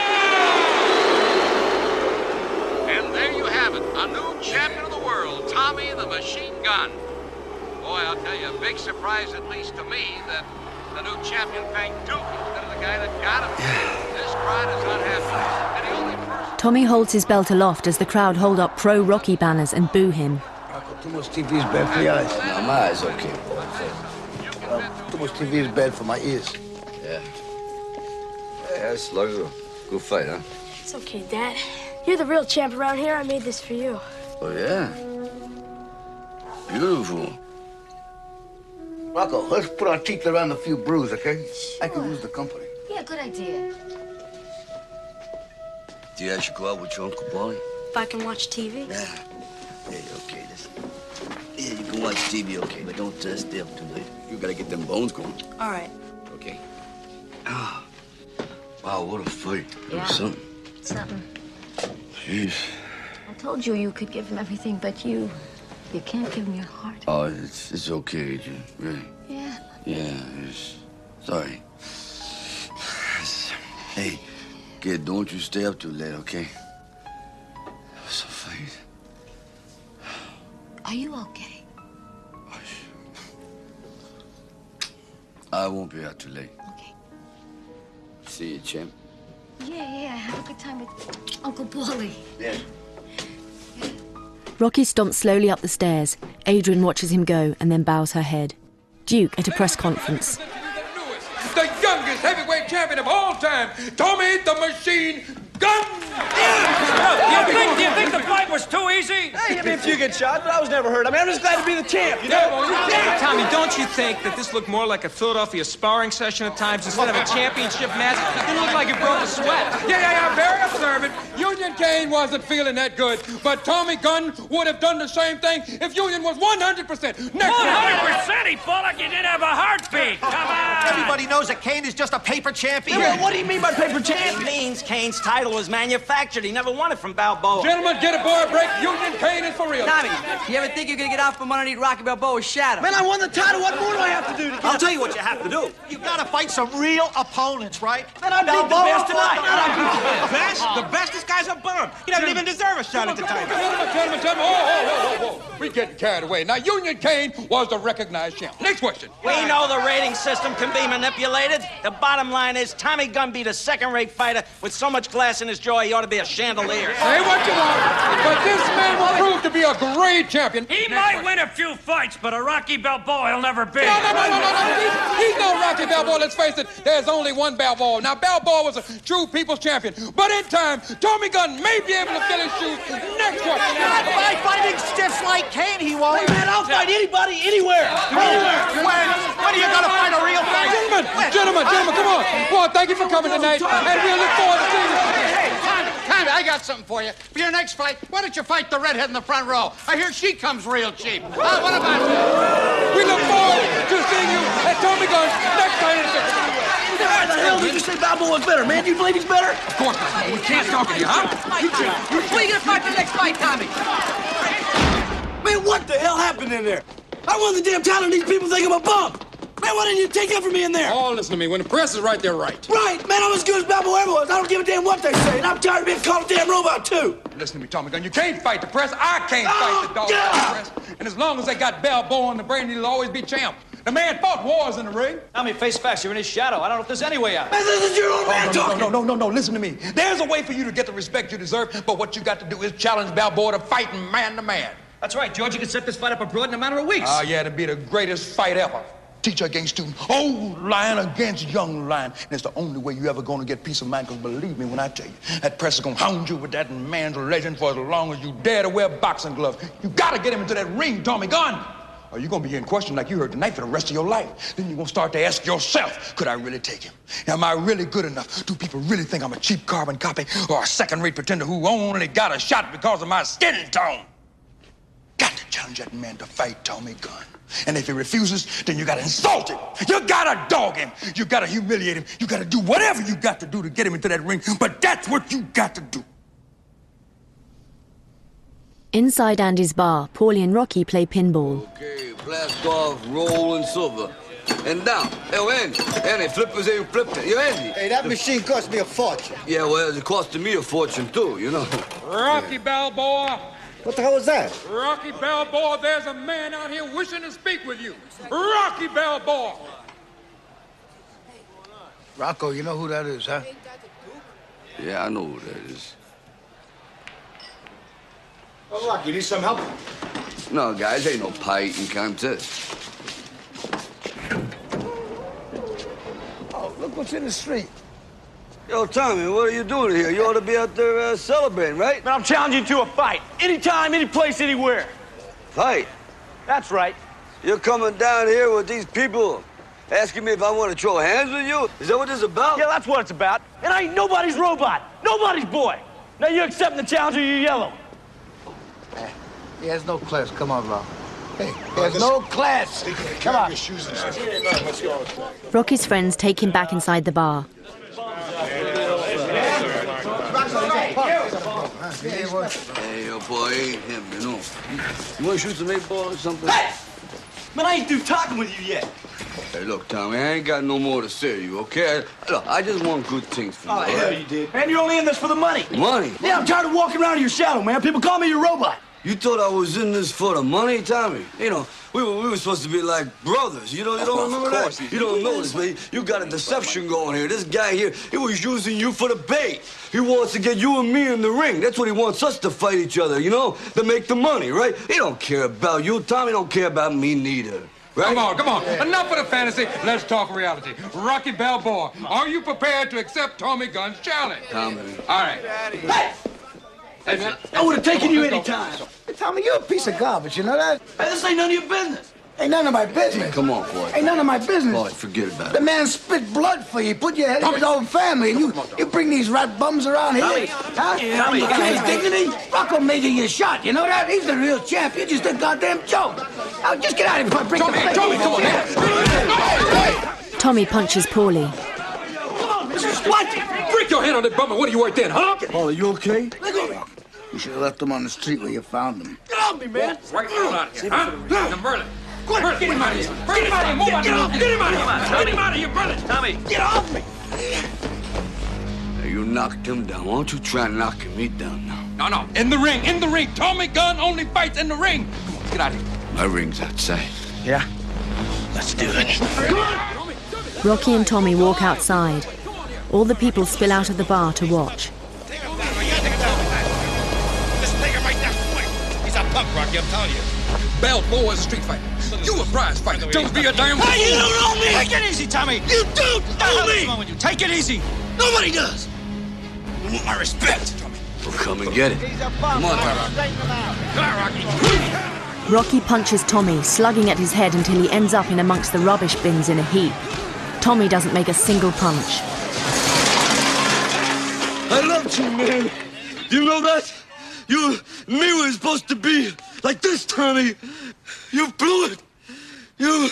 And there you have it, a new champion of the world, Tommy the Machine Gunn. Boy, I'll tell you, a big surprise, at least to me, that the new champion thanked Duke instead of the guy that got him. This crowd is unhappy, and the only person Tommy holds his belt aloft as the crowd hold up pro-Rocky banners and boo him. Rocco, too much T V is bad for your eyes. No, my eyes okay. Well, too much T V is bad for my ears. Yeah. Yeah, it's like a good fight, huh? It's okay, Dad. You're the real champ around here. I made this for you. Oh, yeah? Beautiful. Rocco, let's put our teeth around a few brews, okay? I could lose the company. Yeah, good idea. Do you actually go out with your Uncle Paulie? If I can watch T V? Yeah. Hey, okay, listen. Yeah, you can watch T V, okay, but don't uh, stay up too late. You gotta get them bones going. All right. Okay. Ah. Wow, what a fight. That Yeah. was something. Something. Jeez. I told you you could give him everything, but you... you can't give him your heart. Oh, it's, it's okay, Adrian. Really. Yeah. Yeah, it's... Sorry. Hey, kid, don't you stay up too late, okay? That was a fight. Are you okay? I won't be out too late. Okay. See you, champ. Yeah, yeah. Have a good time with Uncle Paulie. Yeah. Rocky stomps slowly up the stairs. Adrian watches him go and then bows her head. Duke at a press conference. The youngest heavyweight champion of all time, Tommy the Machine Gun! Yeah. You, think, you think the fight was too easy? Hey, I mean, a few good shots, but I was never hurt. I mean, I'm just glad to be the champ, you know? Tommy, don't you think that this looked more like a Philadelphia sparring session at times instead of a championship match? It looked like it broke a sweat. Yeah, yeah, yeah, very observant. Union Kane wasn't feeling that good, but Tommy Gunn would have done the same thing if Union was one hundred percent. Next one hundred percent, he fought like he didn't have a heartbeat. Come on! Everybody knows that Kane is just a paper champion. Yeah, well, what do you mean by paper champion? It means Kane's title was manufactured. He never won it from Balboa. Gentlemen, get a boy a break. Union Kane is for real. Tommy, you ever think you're gonna get out from underneath Rocky Balboa's shadow? Man, I won the title. What more do I have to do to get I'll tell you what you have to do. You gotta fight some real opponents, right? Man, I beat the best tonight. The best? The best? This guy's a bum. He doesn't even deserve a shot at the title. Gentlemen, gentlemen, gentlemen. Whoa, whoa, whoa, whoa, whoa. We're getting carried away. Now, Union Kane was the recognized champ. Next question. We know the rating system can be manipulated. The bottom line is Tommy Gunn beat a second-rate fighter with so much glass in his jaw he ought to be a chandelier. Say what you want, but this man will prove to be a great champion. He might win a few fights, but a Rocky Balboa he'll never be. No, no, no, no, no, no. He's, he's no Rocky Balboa. Let's face it, there's only one Balboa. Now, Balboa was a true people's champion, but in time, Tommy Gunn may be able to fill his shoes. Next one. Not by fighting stiffs like Kane, he won't. Hey, man, I'll fight anybody, anywhere. Anywhere. When? When are you gonna fight a real fight? Gentlemen, gentlemen, gentlemen, come on. Well, thank you for coming tonight, and we'll look forward to seeing you. Hey, Tommy, Tommy, I got something for you. For your next fight, why don't you fight the redhead in the front row? I hear she comes real cheap. Uh, what about you? We look forward to seeing you at Tommy Gunn's next fight. Why the hell did you say Balboa's better, man? Do you believe he's better? Of course, we can't talk to you, huh? When are you gonna fight the next fight, Tommy? Man, what the hell happened in there? I won the damn title and these people think I'm a bum. Man, why didn't you take up for me in there? Oh, listen to me. When the press is right, they're right. Right, man, I'm as good as Balboa ever was. I don't give a damn what they say, and I'm tired of being called a damn robot, too. Listen to me, Tommy Gunn. You can't fight the press. I can't Oh, fight the dog yeah. press. And as long as they got Balboa in the brain, he'll always be champ. The man fought wars in the ring. Tommy, face facts, you're in his shadow. I don't know if there's any way out. Man, this is your old man talking. No, no, no, no, no, listen to me. There's a way for you to get the respect you deserve, but what you got to do is challenge Balboa to fight man to man. That's right, George. You can set this fight up abroad in a matter of weeks. Oh, yeah, it'd be the greatest fight ever. Teacher against student, old lion against young lion. And it's the only way you ever gonna get peace of mind, because believe me when I tell you, that press is gonna hound you with that man's legend for as long as you dare to wear boxing gloves. You gotta get him into that ring, Tommy Gunn, or you're gonna be in question like you heard tonight for the rest of your life. Then you're gonna start to ask yourself, could I really take him? Am I really good enough? Do people really think I'm a cheap carbon copy or a second-rate pretender who only got a shot because of my skin tone? Got to challenge that man to fight Tommy Gunn. And if he refuses, then you gotta insult him. You gotta dog him. You gotta humiliate him. You gotta do whatever you got to do to get him into that ring. But that's what you got to do. Inside Andy's bar, Paulie and Rocky play pinball. Okay, blast off, roll, and silver. And down. Hey, Andy. Andy, flippers ain't flipped it. You Andy. Hey, that machine cost me a fortune. Yeah, well, it costed me a fortune, too, you know. Rocky Balboa. What the hell was that? Rocky Balboa, there's a man out here wishing to speak with you. Rocky Balboa. Rocco, you know who that is, huh? Yeah, I know who that is. Oh, look, you need some help? No, guys, ain't no pie eating contest. Oh, look what's in the street. Yo, Tommy, what are you doing here? You ought to be out there uh, celebrating, right? Man, I'm challenging you to a fight. Anytime, any place, anywhere. Fight? That's right. You're coming down here with these people asking me if I want to throw hands with you? Is that what this is about? Yeah, that's what it's about. And I ain't nobody's robot. Nobody's boy. Now you accepting the challenge or you yellow? Hey, he has no class. Come on, Rob. Hey, he has no class. Come on. Rocky's friends take him back inside the bar. Hey, yo, boy, ain't him, you know. You want to shoot some eight ball or something? Hey! Man, I ain't through talking with you yet. Hey, look, Tommy, I ain't got no more to say to you, okay? Look, I just want good things for you. Oh, hell you did. Man, you're only in this for the money. Money? Yeah, I'm tired of walking around in your shadow, man. People call me your robot. You thought I was in this for the money, Tommy? You know, we were, we were supposed to be like brothers. You know, you don't remember that? You don't know this, man. You got a deception going here. This guy here, he was using you for the bait. He wants to get you and me in the ring. That's what he wants us to fight each other, you know, to make the money, right? He don't care about you, Tommy. Don't care about me neither. Right? Come on, come on. Yeah. Enough of the fantasy. Let's talk reality. Rocky Balboa, are you prepared to accept Tommy Gunn's challenge? Tommy. All right. Hey! Hey, man, I would have taken you any time. Hey, Tommy, you're a piece of garbage, you know that? Hey, this ain't none of your business. Ain't none of my business. Come on, boy. Ain't none of my business. Boy, forget about it. The man spit blood for you. Put your head in his own family, and you you bring these rat bums around here. Tommy. Huh? Yeah, Tommy, you got his Tommy. dignity? Rocco made you your shot, you know that? He's the real champ. You're just a goddamn joke. Now, just get out of here before I break Tommy, the face. Tommy, come on. Hey, Tommy punches Paulie. What? Break your head on the bummer. What are you worth then, huh? Paul, are you okay? You should have left him on the street where you found him. Get off me, man. Right out of here, huh? Now, Merlin. Merlin, get him out of here. Get him out of here. Move out of here. Get him out of here. Get him out of here, Merlin. Tommy. Get off me. Hey, you knocked him down. Why don't you try knocking me down now? No, no. In the ring. In the ring. Tommy Gunn only fights in the ring. Come on, let's get out of here. My ring's outside. Yeah? Let's do it. Come on. Rocky and Tommy walk outside. All the people spill out of the bar to watch. He's a punk, Rocky, I'm telling you. Balboa is a street fighter. You a prize fighter. Don't be a damn fool. Hey, you don't know me! Take it easy, Tommy! You don't know me! What's wrong with you? Take it easy! Nobody does! You want my respect, Tommy. Well, come and get it. Come on, Tommy. Come on, Rocky. Rocky punches Tommy, slugging at his head until he ends up in amongst the rubbish bins in a heap. Tommy doesn't make a single punch. I loved you, man. You know that? You and me were supposed to be like this, Tommy. You blew it. You...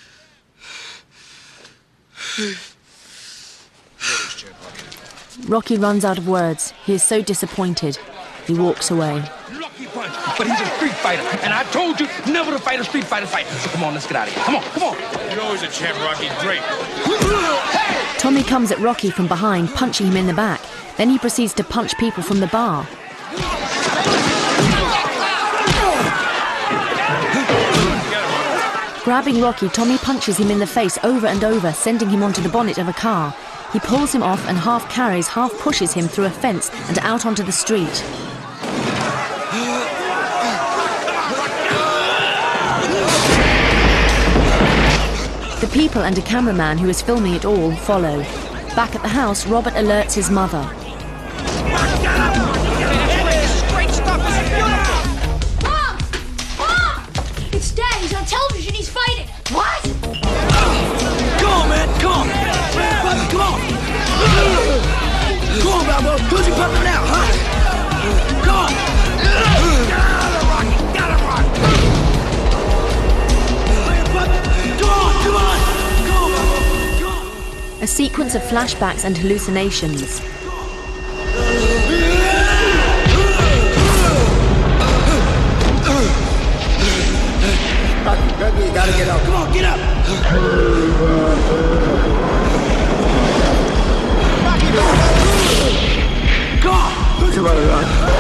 Rocky runs out of words. He is so disappointed. He walks away. Lucky punch. But he's a street fighter. And I told you never to fight a street fighter fight. So come on, let's get out of here. Come on, come on. You're always a champ, Rocky. Great. Tommy comes at Rocky from behind, punching him in the back. Then he proceeds to punch people from the bar. Grabbing Rocky, Tommy punches him in the face over and over, sending him onto the bonnet of a car. He pulls him off and half carries, half pushes him through a fence and out onto the street. The people and a cameraman who is filming it all follow. Back at the house, Robert alerts his mother. Mom! Mom! It's Dad. He's on television. He's fighting. What? Come on, man. Come on. Bobby, come on. Come on, Balboa. Who's he pumping now, huh? Come on. Got him, Rocky. Got him, Rocky. Come on, come on. Come on, Balboa. Come on. A sequence of flashbacks and hallucinations. Rocky, Rocky, you gotta get up. Come on, get up. Come on. Come on, Rocky.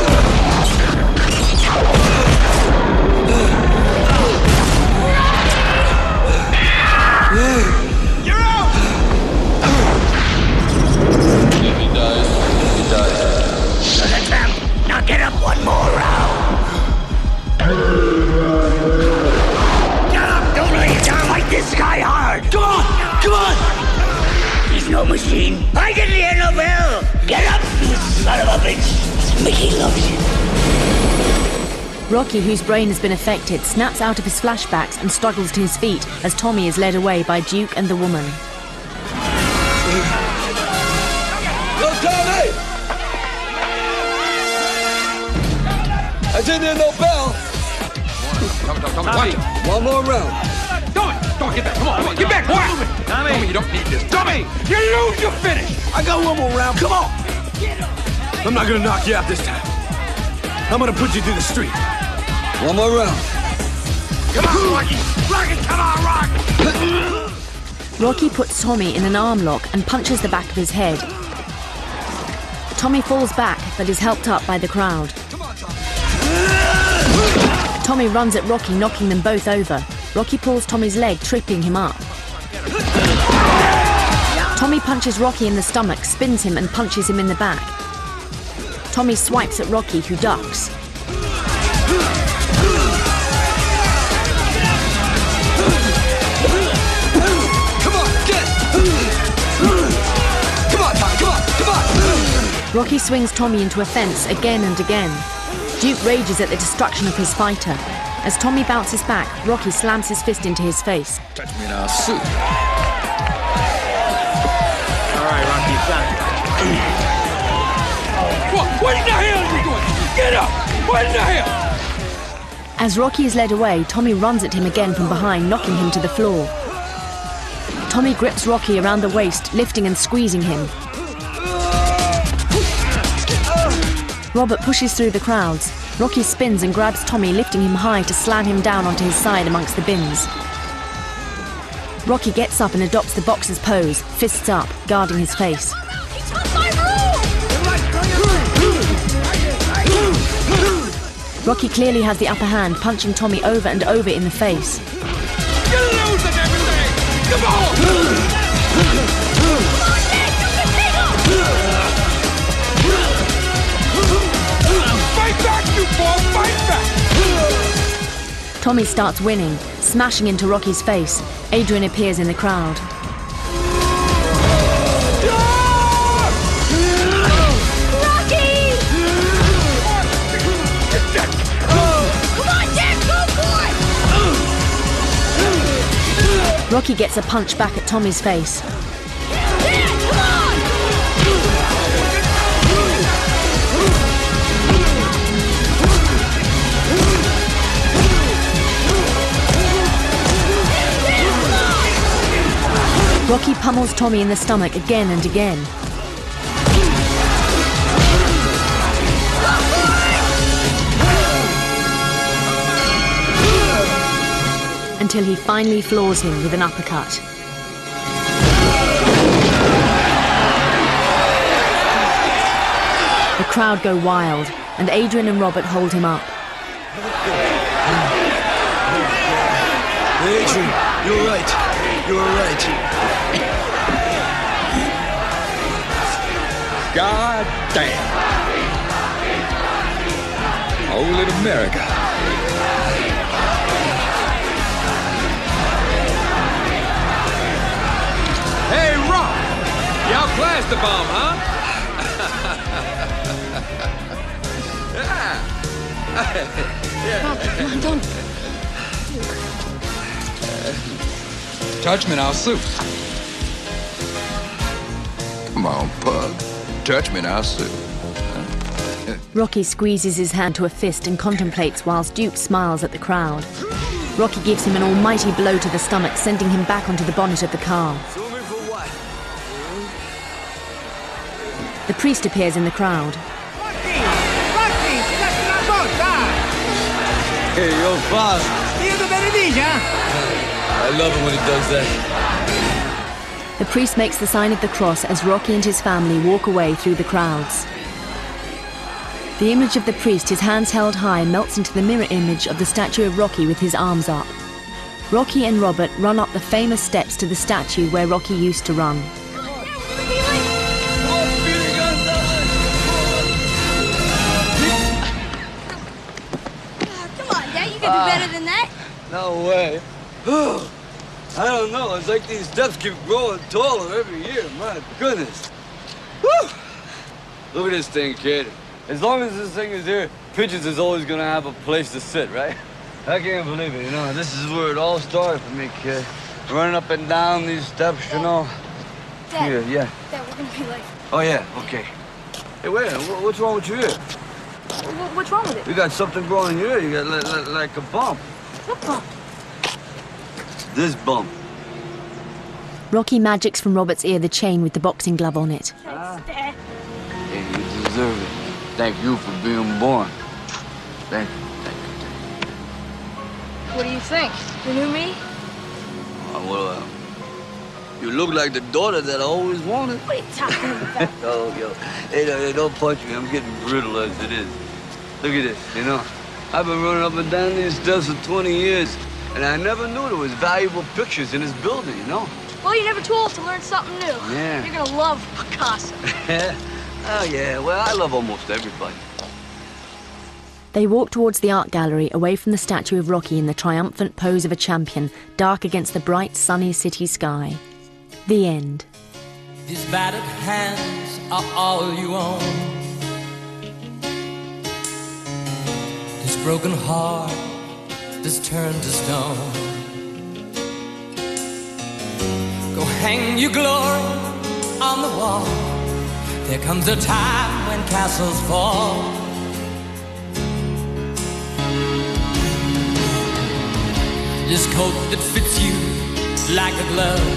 You're out! If he dies, he dies. Now get up one more round. machine. I didn't hear no bell. Get up, you son of a bitch. Mickey loves you. Rocky, whose brain has been affected, snaps out of his flashbacks and struggles to his feet as Tommy is led away by Duke and the woman. Yo, Tommy! I didn't hear no bell. Tommy, Tommy, Tommy, watch it. One more round. Tommy, Tommy, get back. Come on, come on. Get back. What? Tommy. Tommy, you don't need this. Tommy, you lose, you're finished. I got one more round. Come on. I'm not gonna knock you out this time. I'm gonna put you through the street. One more round. Come on, Rocky. Rocky, come on, Rocky. Rocky puts Tommy in an arm lock and punches the back of his head. Tommy falls back, but is helped up by the crowd. Tommy runs at Rocky, knocking them both over. Rocky pulls Tommy's leg, tripping him up. Tommy punches Rocky in the stomach, spins him and punches him in the back. Tommy swipes at Rocky, who ducks. Come on, get! Come on, Tommy, come on, come on! Rocky swings Tommy into a fence again and again. Duke rages at the destruction of his fighter. As Tommy bounces back, Rocky slams his fist into his face. Touch me in our suit. All right, Rocky, it's done. What? What in the hell are you doing? Get up! What in the hell? As Rocky is led away, Tommy runs at him again from behind, knocking him to the floor. Tommy grips Rocky around the waist, lifting and squeezing him. Robert pushes through the crowds. Rocky spins and grabs Tommy, lifting him high to slam him down onto his side amongst the bins. Rocky gets up and adopts the boxer's pose, fists up, guarding his face. Rocky clearly has the upper hand, punching Tommy over and over in the face. You're losing everything! Come on! Fight back, you boy! Fight back! Tommy starts winning, smashing into Rocky's face. Adrian appears in the crowd. Rocky gets a punch back at Tommy's face. Rocky pummels Tommy in the stomach again and again. Until he finally floors him with an uppercut. The crowd go wild, and Adrian and Robert hold him up. Adrian, you're right. You're right. God damn. Old in America. Hey, Rock! You outclassed the bomb, huh? yeah. Rob, come on, don't. Touch me and I'll sue. Come on, Pug. Touch me and I'll sue. Rocky squeezes his hand to a fist and contemplates whilst Duke smiles at the crowd. Rocky gives him an almighty blow to the stomach, sending him back onto the bonnet of the car. The priest appears in the crowd. Hey, yo, Bob. I love it when he does that. The priest makes the sign of the cross as Rocky and his family walk away through the crowds. The image of the priest, his hands held high, melts into the mirror image of the statue of Rocky with his arms up. Rocky and Robert run up the famous steps to the statue where Rocky used to run. Come on, Dad, you can do better than that. No way. I don't know. It's like these steps keep growing taller every year. My goodness. Woo! Look at this thing, kid. As long as this thing is here, Pitchers is always gonna have a place to sit, right? I can't believe it, you know. This is where it all started for me, kid. Running up and down these steps, you know. Dad. Yeah, yeah. Dad, we're gonna be late. Oh, yeah, okay. Hey, wait, what's wrong with your ear? What's wrong with it? You got something growing in your ear. You got like, like, like a bump. What bump? This bump. Rocky magics from Robert's ear the chain with the boxing glove on it. Thanks, Dad. Hey, you deserve it. Thank you for being born. Thank you, thank you, thank you. What do you think? The new me? Uh, well, uh, you look like the daughter that I always wanted. What are you talking about? Oh, yo. Hey, no, hey, don't punch me. I'm getting brittle as it is. Look at this, you know. I've been running up and down these steps for twenty years, and I never knew there was valuable pictures in this building, you know? Well, you're never too old to learn something new. Yeah. You're gonna love Picasso. Oh, yeah. Well, I love almost everybody. They walk towards the art gallery, away from the statue of Rocky in the triumphant pose of a champion, dark against the bright, sunny city sky. The end. These battered hands are all you own. This broken heart is turned to stone. Go hang your glory on the wall. There comes a time when castles fall. This coat that fits you like a glove.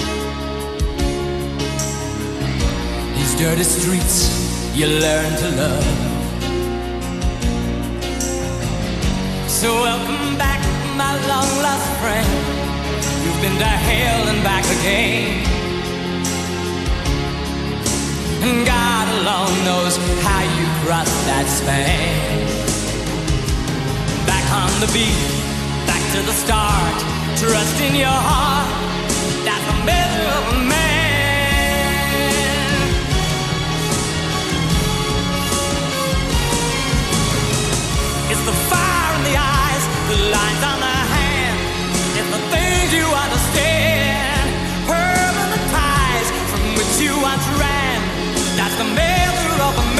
These dirty streets you learn to love. So welcome back, my long lost friend. You've been to hell and back again. And God alone knows how you crossed that span. Back on the beat, back to the start. Trust in your heart, that's the measure of a man. It's the fire in the eyes, the lines on the hand. It's the things you understand. Permanent ties from which you once ran. That's the measure of a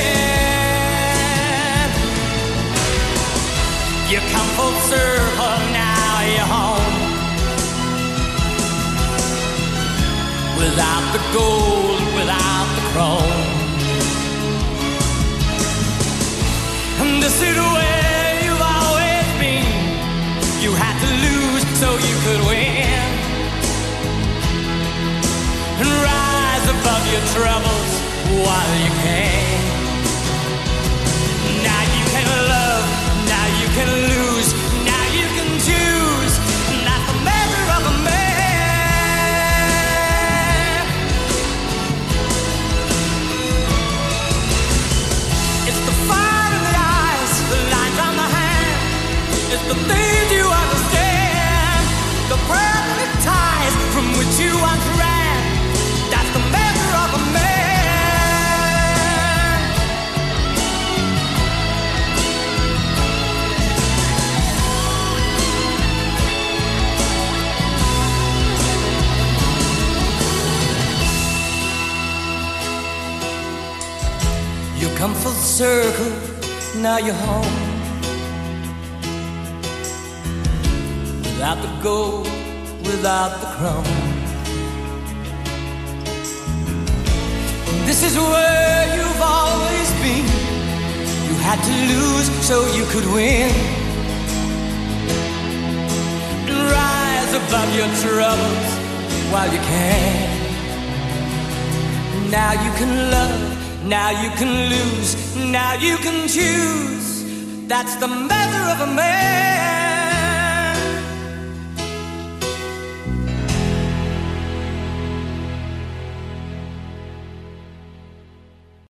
man. You come full circle, now you're home. Without the gold, without the chrome. And this is where you've always been. You had to lose so you could win. And rise above your troubles while you can. Now you can love, now you can lose, now you can choose. And that's the measure of a man. It's the fire in the eyes, the lines on the hand. It's the things you understand. The permanent ties from which you once ran. That's the measure of a man. You come full circle, now you're home. Without the gold, without the chrome. This is where you've always been. You had to lose so you could win. And rise above your troubles while you can. Now you can love, now you can lose, now you can choose. That's the measure of a man.